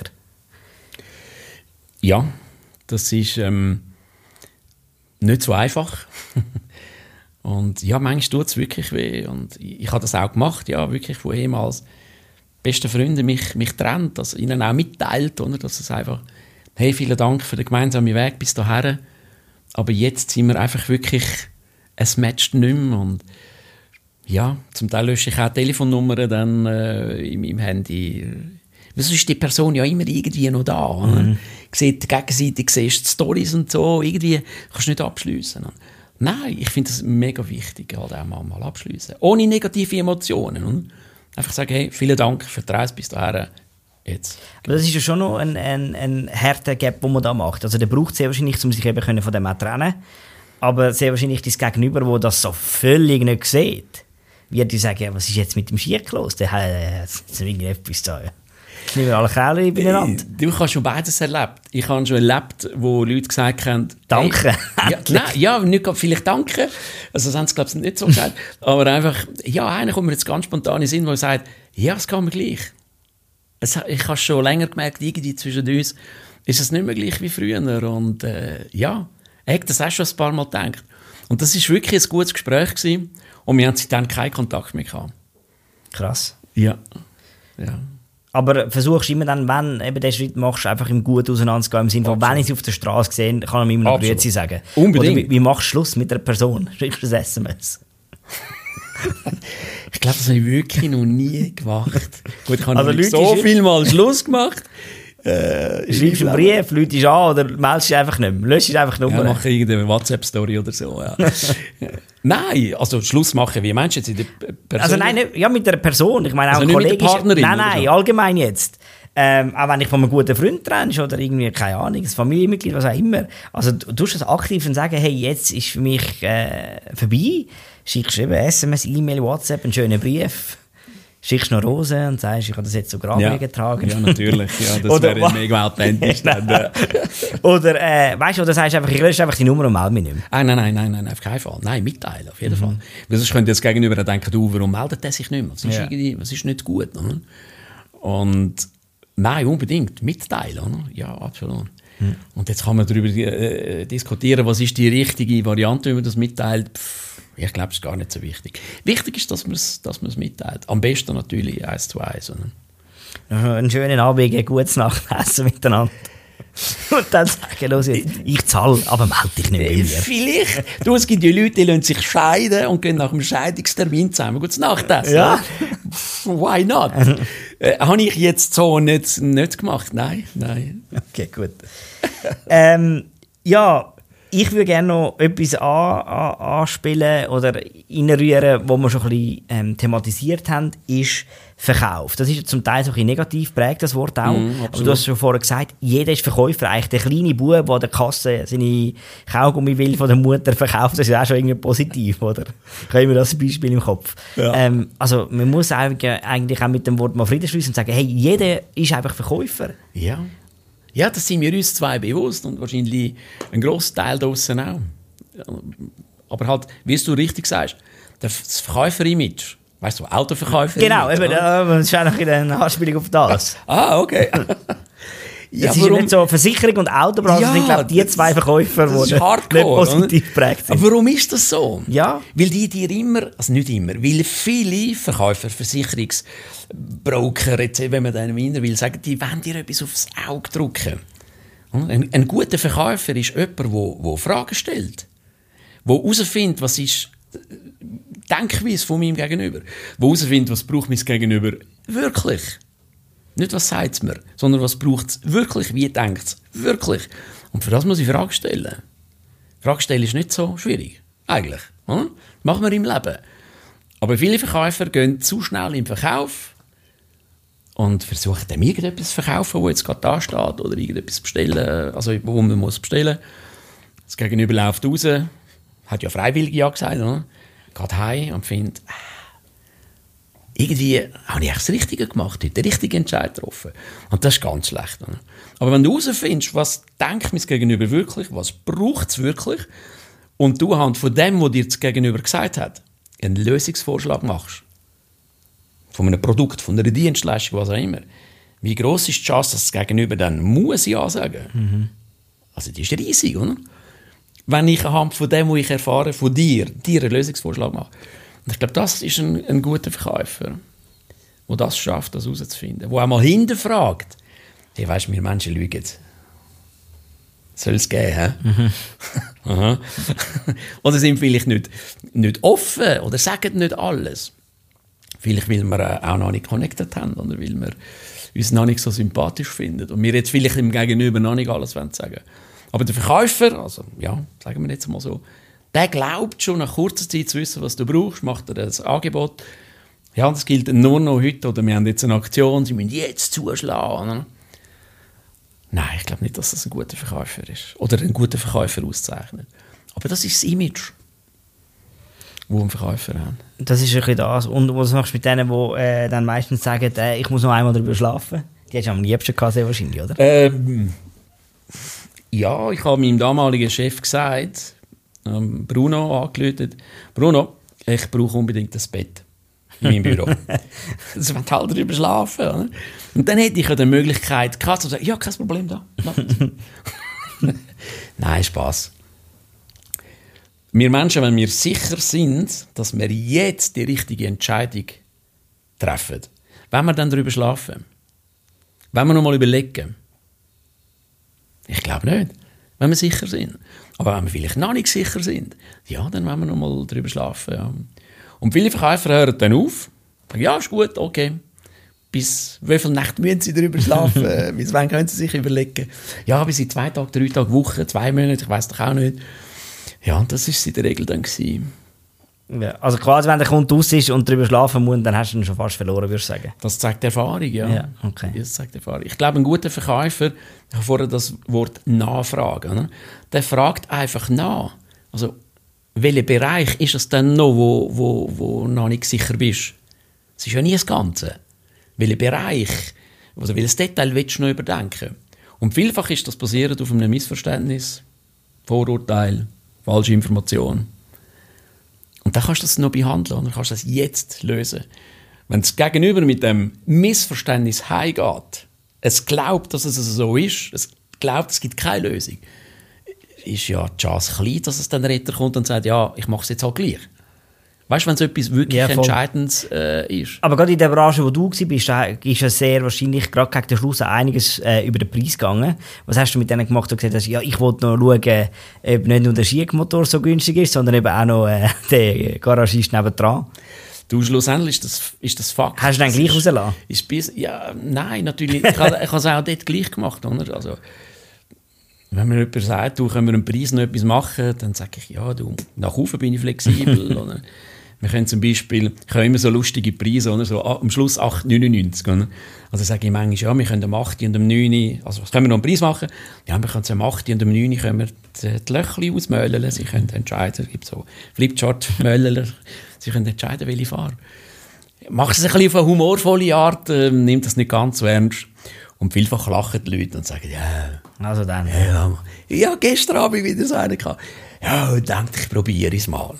Speaker 2: Ja, das ist ähm, nicht so einfach. Und ja, manchmal tut es wirklich weh. Und ich, ich habe das auch gemacht, ja, wirklich, wo ehemals beste Freunde mich, mich trennt, dass ihnen auch mitteilt, oder? Dass es einfach, hey, vielen Dank für den gemeinsamen Weg bis dahin. Aber jetzt sind wir einfach wirklich, es matcht nicht mehr. Und ja, zum Teil lösche ich auch Telefonnummern dann äh, in meinem Handy. Sonst ist die Person ja immer irgendwie noch da. Mhm. Sieht gegenseitig, siehst die Storys und so, irgendwie kannst du nicht abschliessen. Nein, ich finde es mega wichtig, halt auch mal, mal abschliessen. Ohne negative Emotionen. Und einfach sagen, hey, vielen Dank für die Reise bis dahin. Jetzt.
Speaker 3: Aber das ist ja schon noch ein, ein, ein harter Gap, den man da macht. Also der braucht sehr wahrscheinlich, um sich eben von dem auch trennen. Aber sehr wahrscheinlich das Gegenüber, das das so völlig nicht sieht, wird die sagen, ja, was ist jetzt mit dem Schick los? Der hat jetzt irgendetwas da. Nehmen wir alle Kerle beieinander.
Speaker 2: Du hast schon beides erlebt. Ich habe schon erlebt, wo Leute gesagt haben,
Speaker 3: danke.
Speaker 2: Hey, ja, nein, ja, nicht vielleicht danke. Also das haben sie, glaube ich, nicht so gesagt. Aber einfach, ja, einer kommt mir jetzt ganz spontan in den Sinn, der sagt, ja, es kann mir gleich. Es, ich habe schon länger gemerkt, irgendwie zwischen uns ist es nicht mehr gleich wie früher. Und äh, ja, ich habe das auch schon ein paar Mal gedacht. Und das war wirklich ein gutes Gespräch gewesen. Und wir haben seitdem keinen Kontakt mehr gehabt.
Speaker 3: Krass.
Speaker 2: Ja. ja.
Speaker 3: Aber versuchst immer dann, wenn du den Schritt machst, einfach im Guten auseinanderzugehen, im Sinne von, wenn ich sie auf der Straße sehe, kann er mir immer noch Grüezi sagen.
Speaker 2: Unbedingt.
Speaker 3: Oder wie, wie machst du Schluss mit einer Person? Schreibst du ein S M S?
Speaker 2: Ich glaube, das habe ich wirklich noch nie gemacht. Gut, ich habe
Speaker 3: Also
Speaker 2: nicht
Speaker 3: Leute,
Speaker 2: so
Speaker 3: ist-
Speaker 2: viel mal Schluss gemacht. Äh,
Speaker 3: Schreibst du einen Brief, läutest an oder meldest dich einfach nicht mehr? Löschst du einfach nur.
Speaker 2: Ja, mache irgendeine WhatsApp-Story oder so. Ja. Nein, also Schluss machen, wie meinst du jetzt in der Person?
Speaker 3: Also nein, nicht, ja, mit einer Person. Ich meine, auch
Speaker 2: Also
Speaker 3: ein
Speaker 2: nicht mit
Speaker 3: Kollege.
Speaker 2: der Partnerin,
Speaker 3: Nein,
Speaker 2: oder
Speaker 3: nein,
Speaker 2: so?
Speaker 3: allgemein jetzt. Ähm, auch wenn ich von einem guten Freund trennst oder irgendwie, keine Ahnung, ein Familienmitglied, was auch immer. Also du tust das aktiv und sagen, hey, jetzt ist für mich äh, vorbei. Schickst eben S M S, E-Mail, WhatsApp, einen schönen Brief. Schickst noch Rosen und sagst, ich habe das jetzt so gerade
Speaker 2: ja.
Speaker 3: getragen.
Speaker 2: Ja, natürlich. Ja, das
Speaker 3: Oder-
Speaker 2: wäre mega authentisch. Dann, äh.
Speaker 3: Oder, äh, weißt du, oder sagst einfach, ich lösche einfach die Nummer und melde mich nicht mehr.
Speaker 2: Ah, nein, nein, nein, nein, auf keinen Fall. Nein, mitteilen, auf jeden
Speaker 3: Mhm.
Speaker 2: Fall. Weil sonst könnte jetzt gegenüber denken, du, warum meldet er sich nicht mehr? Was ist,
Speaker 3: Ja.
Speaker 2: irgendwie, was ist nicht gut? Oder? Und nein, unbedingt, mitteilen. Oder? Ja, absolut.
Speaker 3: Mhm.
Speaker 2: Und jetzt kann man darüber äh, diskutieren, was ist die richtige Variante, wie man das mitteilt. Pff, ich glaube, es ist gar nicht so wichtig. Wichtig ist, dass man es dass man's mitteilt. Am besten natürlich eins zu eins. Oder?
Speaker 3: Einen schönen Abend, ein gutes Nachtessen miteinander. Und dann sagen, los jetzt, ich zahle, aber melde dich nicht mehr.
Speaker 2: Äh, Vielleicht. Du, es gibt ja Leute, die lassen sich scheiden und gehen nach dem Scheidungstermin zusammen. Gutes Nachtessen.
Speaker 3: Ja.
Speaker 2: Why not? äh, Habe ich jetzt so nicht, nicht gemacht? Nein, nein.
Speaker 3: Okay, gut. ähm, ja, ich würde gerne noch etwas an, an, anspielen oder reinrühren, was wir schon ein bisschen ähm, thematisiert haben, ist Verkauf. Das ist ja zum Teil so ein bisschen negativ geprägt, das Wort auch.
Speaker 2: Mm,
Speaker 3: aber du hast schon vorher gesagt, jeder ist Verkäufer. Eigentlich der kleine Bub, der an der Kasse seine Kaugummi will von der Mutter verkauft, das ist auch schon irgendwie positiv, oder? Ich habe immer das Beispiel im Kopf.
Speaker 2: Ja.
Speaker 3: Ähm, also man muss eigentlich eigentlich auch mit dem Wort mal Frieden schliessen und sagen, hey, jeder ist einfach Verkäufer.
Speaker 2: Ja. Ja, das sind wir uns zwei bewusst und wahrscheinlich ein grosser Teil draussen auch. Aber halt, wie du richtig sagst, das Verkäufer-Image, weißt du, Autoverkäufer.
Speaker 3: Genau, eben, äh, das ist auch noch eine Anspielung auf das.
Speaker 2: Ah, okay. Ja,
Speaker 3: es ist ja nicht so, Versicherung und Autobranche
Speaker 2: Ja,
Speaker 3: sind, glaube ich, die
Speaker 2: das-
Speaker 3: zwei Verkäufer,
Speaker 2: Das
Speaker 3: die
Speaker 2: ist hardcore,
Speaker 3: nicht positiv geprägt sind.
Speaker 2: Aber warum ist das so?
Speaker 3: Ja.
Speaker 2: Weil die dir immer, also nicht immer, weil viele Verkäufer, Versicherungsbroker, jetzt, wenn man dann minder will, sagen, die wollen dir etwas aufs Auge drücken. Ein, ein guter Verkäufer ist jemand, der, der Fragen stellt, der herausfindet, was ist die Denkweise von meinem Gegenüber, der herausfindet, was braucht mein Gegenüber wirklich. Nicht, was sagt es mir, sondern was braucht es wirklich, wie denkt es wirklich. Und für das muss ich Fragen stellen. Fragen stellen ist nicht so schwierig, eigentlich. Hm? Machen wir im Leben. Aber viele Verkäufer gehen zu schnell im Verkauf und versuchen dann irgendetwas zu verkaufen, das jetzt gerade da steht, oder irgendetwas bestellen, also wo man muss bestellen. Das Gegenüber läuft raus, hat ja freiwillig ja gesagt, oder? Geht heim und findet, irgendwie habe ich echt das Richtige gemacht, heute, den richtigen Entscheid getroffen. Und das ist ganz schlecht. Oder? Aber wenn du herausfindest, was denkt mein Gegenüber wirklich, was braucht es wirklich, und du anhand von dem, was dir das Gegenüber gesagt hat, einen Lösungsvorschlag machst, von einem Produkt, von einer Dienstleistung, was auch immer, wie gross ist die Chance, dass das Gegenüber dann muss ja sagen? Mhm. Also die ist riesig, oder? Wenn ich anhand von dem, was ich erfahre, von dir, dir einen Lösungsvorschlag mache. Und ich glaube, das ist ein, ein guter Verkäufer, der das schafft, das herauszufinden. Der auch mal hinterfragt. Hey, weisst du, wir Menschen lügen. Soll es geben, hä? Mhm. Aha. Oder sind vielleicht nicht, nicht offen oder sagen nicht alles. Vielleicht, weil wir auch noch nicht connected haben oder weil wir uns noch nicht so sympathisch finden und wir jetzt vielleicht im Gegenüber noch nicht alles sagen wollen. Aber der Verkäufer, also ja, sagen wir jetzt mal so, der glaubt schon nach kurzer Zeit zu wissen, was du brauchst, macht dir das Angebot. Ja, das gilt nur noch heute, oder wir haben jetzt eine Aktion, sie müssen jetzt zuschlagen. Oder? Nein, ich glaube nicht, dass das ein guter Verkäufer ist. Oder ein guter Verkäufer auszeichnet. Aber das ist das Image, das ein Verkäufer hat.
Speaker 3: Das ist ein bisschen das. Und was machst du mit denen, die äh, dann meistens sagen, äh, ich muss noch einmal darüber schlafen? Die hast du am liebsten gehabt, sehr wahrscheinlich, oder?
Speaker 2: Ähm, ja, ich habe meinem damaligen Chef gesagt, ähm, Bruno angerufen, Bruno, ich brauche unbedingt das Bett in meinem Büro. Das wird halt darüber schlafen. Oder? Und dann hätte ich ja die Möglichkeit gehabt, zu sagen, ja, kein Problem da. Nein, Spaß. wir Menschen, wenn wir sicher sind, dass wir jetzt die richtige Entscheidung treffen, wenn wir dann darüber schlafen, wenn wir noch mal überlegen, ich glaube nicht, wenn wir sicher sind. Aber wenn wir vielleicht noch nicht sicher sind, ja, dann wollen wir noch mal darüber schlafen. Ja. Und viele Verkäufer hören dann auf, sagen, ja, ist gut, okay. Bis wie viele Nächte müssen sie darüber schlafen? Bis wann können sie sich überlegen? Ja, bis in zwei Tage, drei Tage, Wochen, zwei Monate, ich weiss doch auch nicht. Ja, und das war es in der Regel dann gewesen.
Speaker 3: Ja, also quasi, wenn der Kunde aus ist und darüber schlafen muss, dann hast du ihn schon fast verloren, würdest du sagen?
Speaker 2: Das zeigt die Erfahrung, ja.
Speaker 3: Ja, okay.
Speaker 2: Das zeigt die Erfahrung. Ich glaube, ein guter Verkäufer, ich habe vorher das Wort Nachfragen, ne? Der fragt einfach nach. Also, welcher Bereich ist es denn noch, wo, wo, wo noch nicht sicher bist? Es ist ja nie das Ganze. Welchen Bereich, also welches Detail willst du noch überdenken? Und vielfach ist das basierend auf einem Missverständnis, Vorurteil, falsche Information. Und dann kannst du das noch behandeln und dann kannst du das jetzt lösen. Wenn das Gegenüber mit dem Missverständnis heimgeht, es glaubt, dass es so ist, es glaubt, es gibt keine Lösung, ist ja die Chance klein, dass es dann der Retter kommt und sagt, ja, ich mache es jetzt halt gleich. Weißt du, wenn es etwas wirklich ja, Entscheidendes äh, ist.
Speaker 3: Aber gerade in der Branche, wo du warst, da ist ja sehr wahrscheinlich gerade gegen den Schluss einiges äh, über den Preis gegangen. Was hast du mit denen gemacht? Du gesagt hast, ja, ich wollte noch schauen, ob nicht nur der Skimotor so günstig ist, sondern eben auch noch äh, der Garagist nebendran.
Speaker 2: Du, schlussendlich ist das, ist das Fakt.
Speaker 3: Hast du dann gleich rausgelassen?
Speaker 2: Ist bis, ja, nein, natürlich. Ich habe es auch dort gleich gemacht. Oder? Also, wenn mir jemand sagt, du, können wir einen Preis noch etwas machen, dann sage ich, ja, du, nach oben bin ich flexibel. Oder? Wir können zum Beispiel, ich habe immer so lustige Preise, oder? So am Schluss acht neunundneunzig. Oder? Also sage ich manchmal, ja, wir können am acht und am neun, also was können wir noch einen Preis machen? Ja, wir können am acht und am neun können wir die, die Löchchen ausmöllern. Sie können entscheiden, es gibt so Flipchart-Möller, Sie können entscheiden, welche Farbe. Macht es ein bisschen auf eine humorvolle Art, äh, nimmt das nicht ganz so ernst. Und vielfach lachen die Leute und sagen, ja,
Speaker 3: also dann.
Speaker 2: Ja, ja, gestern habe ich wieder so einen gehabt. Ja, ich denke, ich probiere es mal.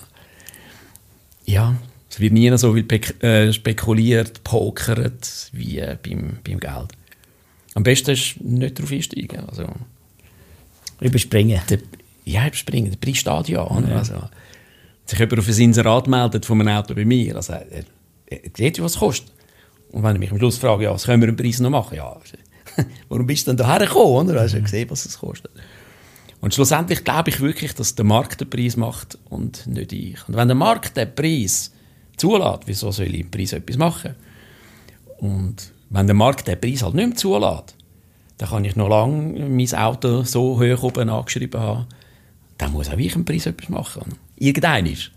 Speaker 2: Ja, es wird nie so viel äh, spekuliert, pokert wie äh, beim, beim Geld. Am besten ist nicht darauf einsteigen. Also,
Speaker 3: überspringen.
Speaker 2: Der, ja, überspringen. Der Preis steht ja. Ja. Also, sich jemand auf ein Inserat meldet von einem Auto bei mir, also, er, er sieht ja, was es kostet. Und wenn ich mich am Schluss frage, ja, was können wir einen Preis noch machen? Ja, warum bist du denn hierher gekommen? Du hast ja gesehen, was es kostet. Und schlussendlich glaube ich wirklich, dass der Markt den Preis macht und nicht ich. Und wenn der Markt den Preis zulässt, wieso soll ich im Preis etwas machen? Und wenn der Markt den Preis halt nicht mehr zulässt, dann kann ich noch lange mein Auto so hoch oben angeschrieben haben, dann muss auch ich im Preis etwas machen. Irgendeiner ist.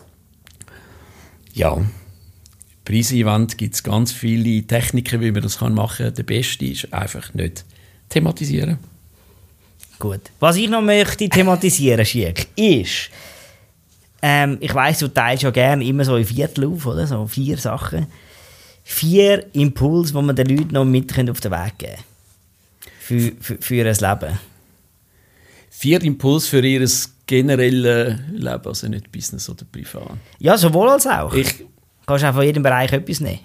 Speaker 2: Ja, Preiseinwand gibt es ganz viele Techniken, wie man das machen kann. Der beste ist einfach nicht thematisieren.
Speaker 3: Gut. Was ich noch möchte thematisieren, Schick, ist, ähm, ich weiss, du teilst ja gerne immer so in Viertel auf, oder? So vier Sachen. Vier Impulse, die man den Leuten noch mit auf den Weg geben können. Für, für, für ein Leben.
Speaker 2: Vier Impulse für ihr generelles Leben, also nicht Business oder Privat.
Speaker 3: Ja, sowohl als auch.
Speaker 2: Ich
Speaker 3: Du kannst auch von jedem Bereich etwas nehmen.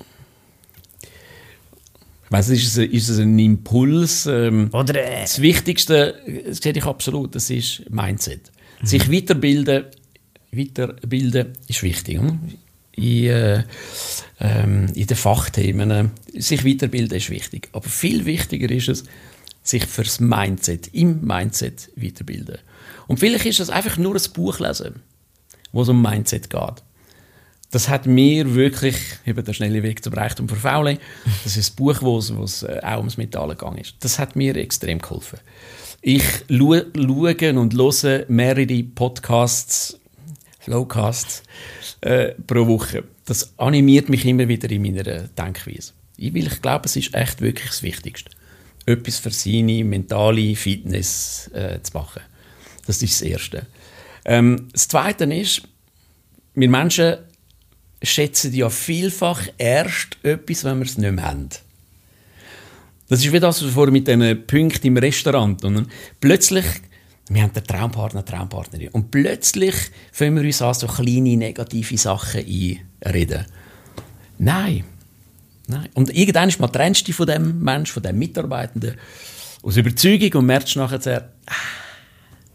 Speaker 2: Ich weiss, ist es, ist es ein Impuls? Ähm,
Speaker 3: Oder, äh,
Speaker 2: das Wichtigste, das sehe ich absolut, das ist Mindset. Mhm. Sich weiterbilden, weiterbilden ist wichtig. Hm? In, äh, ähm, in den Fachthemen. Äh, sich weiterbilden ist wichtig. Aber viel wichtiger ist es, sich fürs Mindset, im Mindset weiterbilden. Und vielleicht ist es einfach nur ein Buch lesen, wo es um Mindset geht. Das hat mir wirklich, eben der schnelle Weg zum Reichtum für Faule, das ist ein Buch, wo es, wo es auch ums Metall gegangen ist. Das hat mir extrem geholfen. Ich schaue und höre mehrere Podcasts, Flowcasts äh, pro Woche. Das animiert mich immer wieder in meiner Denkweise. Ich, will, ich glaube, es ist echt wirklich das Wichtigste. Etwas für seine mentale Fitness äh, zu machen. Das ist das Erste. Ähm, das Zweite ist, wir Menschen schätzen ja vielfach erst etwas, wenn wir es nicht mehr haben. Das ist wie das, was vorher mit diesen Punkten im Restaurant. Und plötzlich, wir haben den Traumpartner, Traumpartnerin. Und plötzlich fangen wir uns an, so kleine negative Sachen einreden. Nein. Nein. Und irgendwann ist man trennst dich von dem Menschen, von dem Mitarbeitenden, aus Überzeugung und merkst nachher, ah,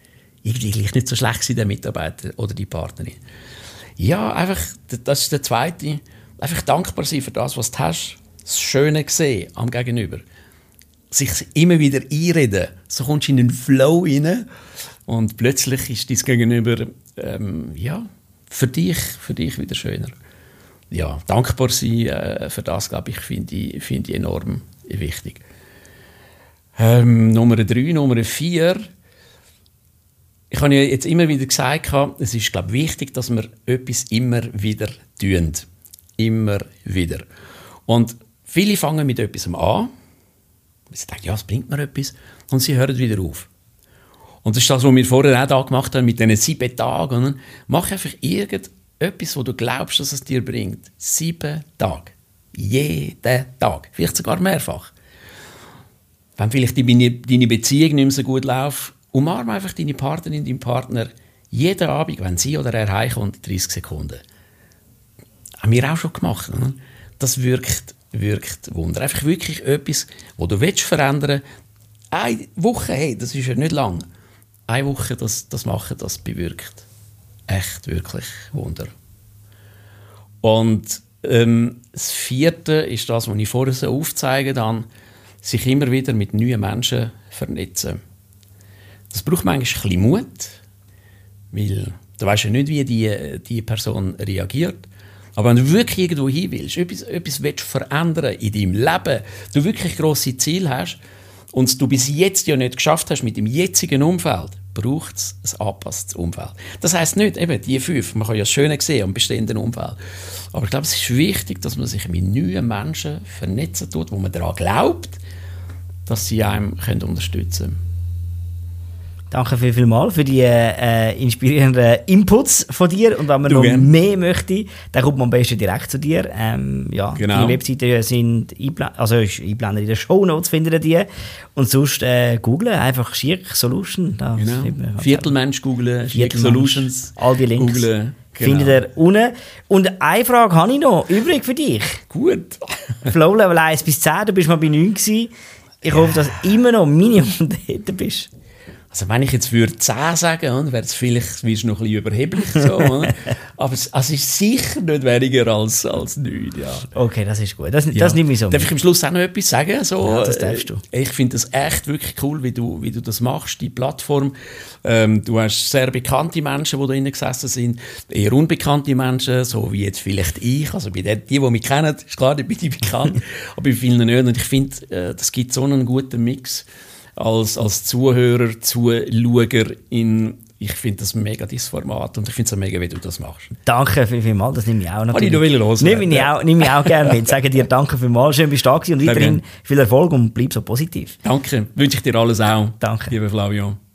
Speaker 2: irgendwie gleich nicht so schlecht gewesen, der Mitarbeiter oder die Partnerin. Ja, einfach, das ist der zweite, einfach dankbar sein für das, was du hast, das Schöne sehen am Gegenüber. Sich immer wieder einreden, so kommst du in einen Flow rein und plötzlich ist dein Gegenüber, ähm, ja, für dich, für dich wieder schöner. Ja, dankbar sein äh, für das, glaube ich, finde ich, find ich enorm wichtig. Ähm, Nummer drei, Nummer vier. Ich habe ja jetzt immer wieder gesagt, es ist, glaube ich, wichtig, dass wir etwas immer wieder tun. Immer wieder. Und viele fangen mit etwas an. Sie denken, ja, es bringt mir etwas. Und sie hören wieder auf. Und das ist das, was wir vorher auch da gemacht haben, mit diesen sieben Tagen. Mach einfach irgendetwas, wo du glaubst, dass es dir bringt. Sieben Tage. Jeden Tag. Vielleicht sogar mehrfach. Wenn vielleicht deine, deine Beziehung nicht mehr so gut läuft, umarme einfach deine Partnerin, deinen Partner jeden Abend, wenn sie oder er heimkommt, dreißig Sekunden. Haben wir auch schon gemacht. Ne? Das wirkt, wirkt Wunder. Einfach wirklich etwas, was du willst verändern. Eine Woche, hey, das ist ja nicht lang. Eine Woche, das, das machen, das bewirkt echt wirklich Wunder. Und ähm, das Vierte ist das, was ich vorher so aufzeigen dann, sich immer wieder mit neuen Menschen vernetzen. Das braucht manchmal ein bisschen Mut, weil du weißt ja nicht, wie die, die Person reagiert. Aber wenn du wirklich irgendwo hin willst, etwas, etwas willst verändern in deinem Leben, du wirklich grosse Ziele hast und du bis jetzt ja nicht geschafft hast mit dem jetzigen Umfeld, braucht es ein angepasstes Umfeld. Das heisst nicht, eben die fünf, man kann ja das Schöne sehen am bestehenden Umfeld. Aber ich glaube, es ist wichtig, dass man sich mit neuen Menschen vernetzen tut, wo man daran glaubt, dass sie einem können unterstützen können.
Speaker 3: Danke viel, viel mal für die äh, inspirierenden Inputs von dir. Und wenn man
Speaker 2: du
Speaker 3: noch
Speaker 2: gern.
Speaker 3: mehr möchte, dann kommt man am besten direkt zu dir. Ähm, ja,
Speaker 2: genau.
Speaker 3: Die Webseiten sind einblendet, also ist einblendet in den Shownotes, findet ihr die. Und sonst äh, googlen, einfach Schirk Solution. Da
Speaker 2: Genau. Viertelmensch googlen, Schirk Solutions.
Speaker 3: All die Links
Speaker 2: googlen, genau.
Speaker 3: findet ihr unten. Und eine Frage habe ich noch übrig für dich.
Speaker 2: Gut.
Speaker 3: Flow Level eins bis zehn, du bist mal bei neun gewesen. Ich hoffe, dass du immer noch Minimum dort bist.
Speaker 2: Also wenn ich jetzt würde zehn sagen, wäre es vielleicht noch ein bisschen überheblich. So, aber es, also es ist sicher nicht weniger als, als neun. Ja.
Speaker 3: Okay, das ist gut. Das,
Speaker 2: ja.
Speaker 3: das nehme ich so.
Speaker 2: Darf ich am Schluss auch noch etwas sagen? So,
Speaker 3: ja, das darfst du.
Speaker 2: Ich finde das echt wirklich cool, wie du, wie du das machst, die Plattform. Ähm, du hast sehr bekannte Menschen, die da drinnen gesessen sind, eher unbekannte Menschen, so wie jetzt vielleicht ich. Also bei denen, die, die mich kennen, ist klar, da bin ich bekannt, aber bei vielen nicht. Und ich finde, äh, das gibt so einen guten Mix. Als, als Zuhörer, Zuschauer in, ich finde das mega dein Format und ich finde es auch mega, wie du das machst.
Speaker 3: Danke viel, viel mal, das nehme ich auch natürlich.
Speaker 2: Habe ich noch los.
Speaker 3: Nehme ich auch, nehme ich auch gerne mit. Sage dir danke viel mal, schön bist du da gewesen und weiterhin viel Erfolg und bleib so positiv.
Speaker 2: Danke, wünsche ich dir alles auch.
Speaker 3: Danke.
Speaker 2: Lieber Flavio.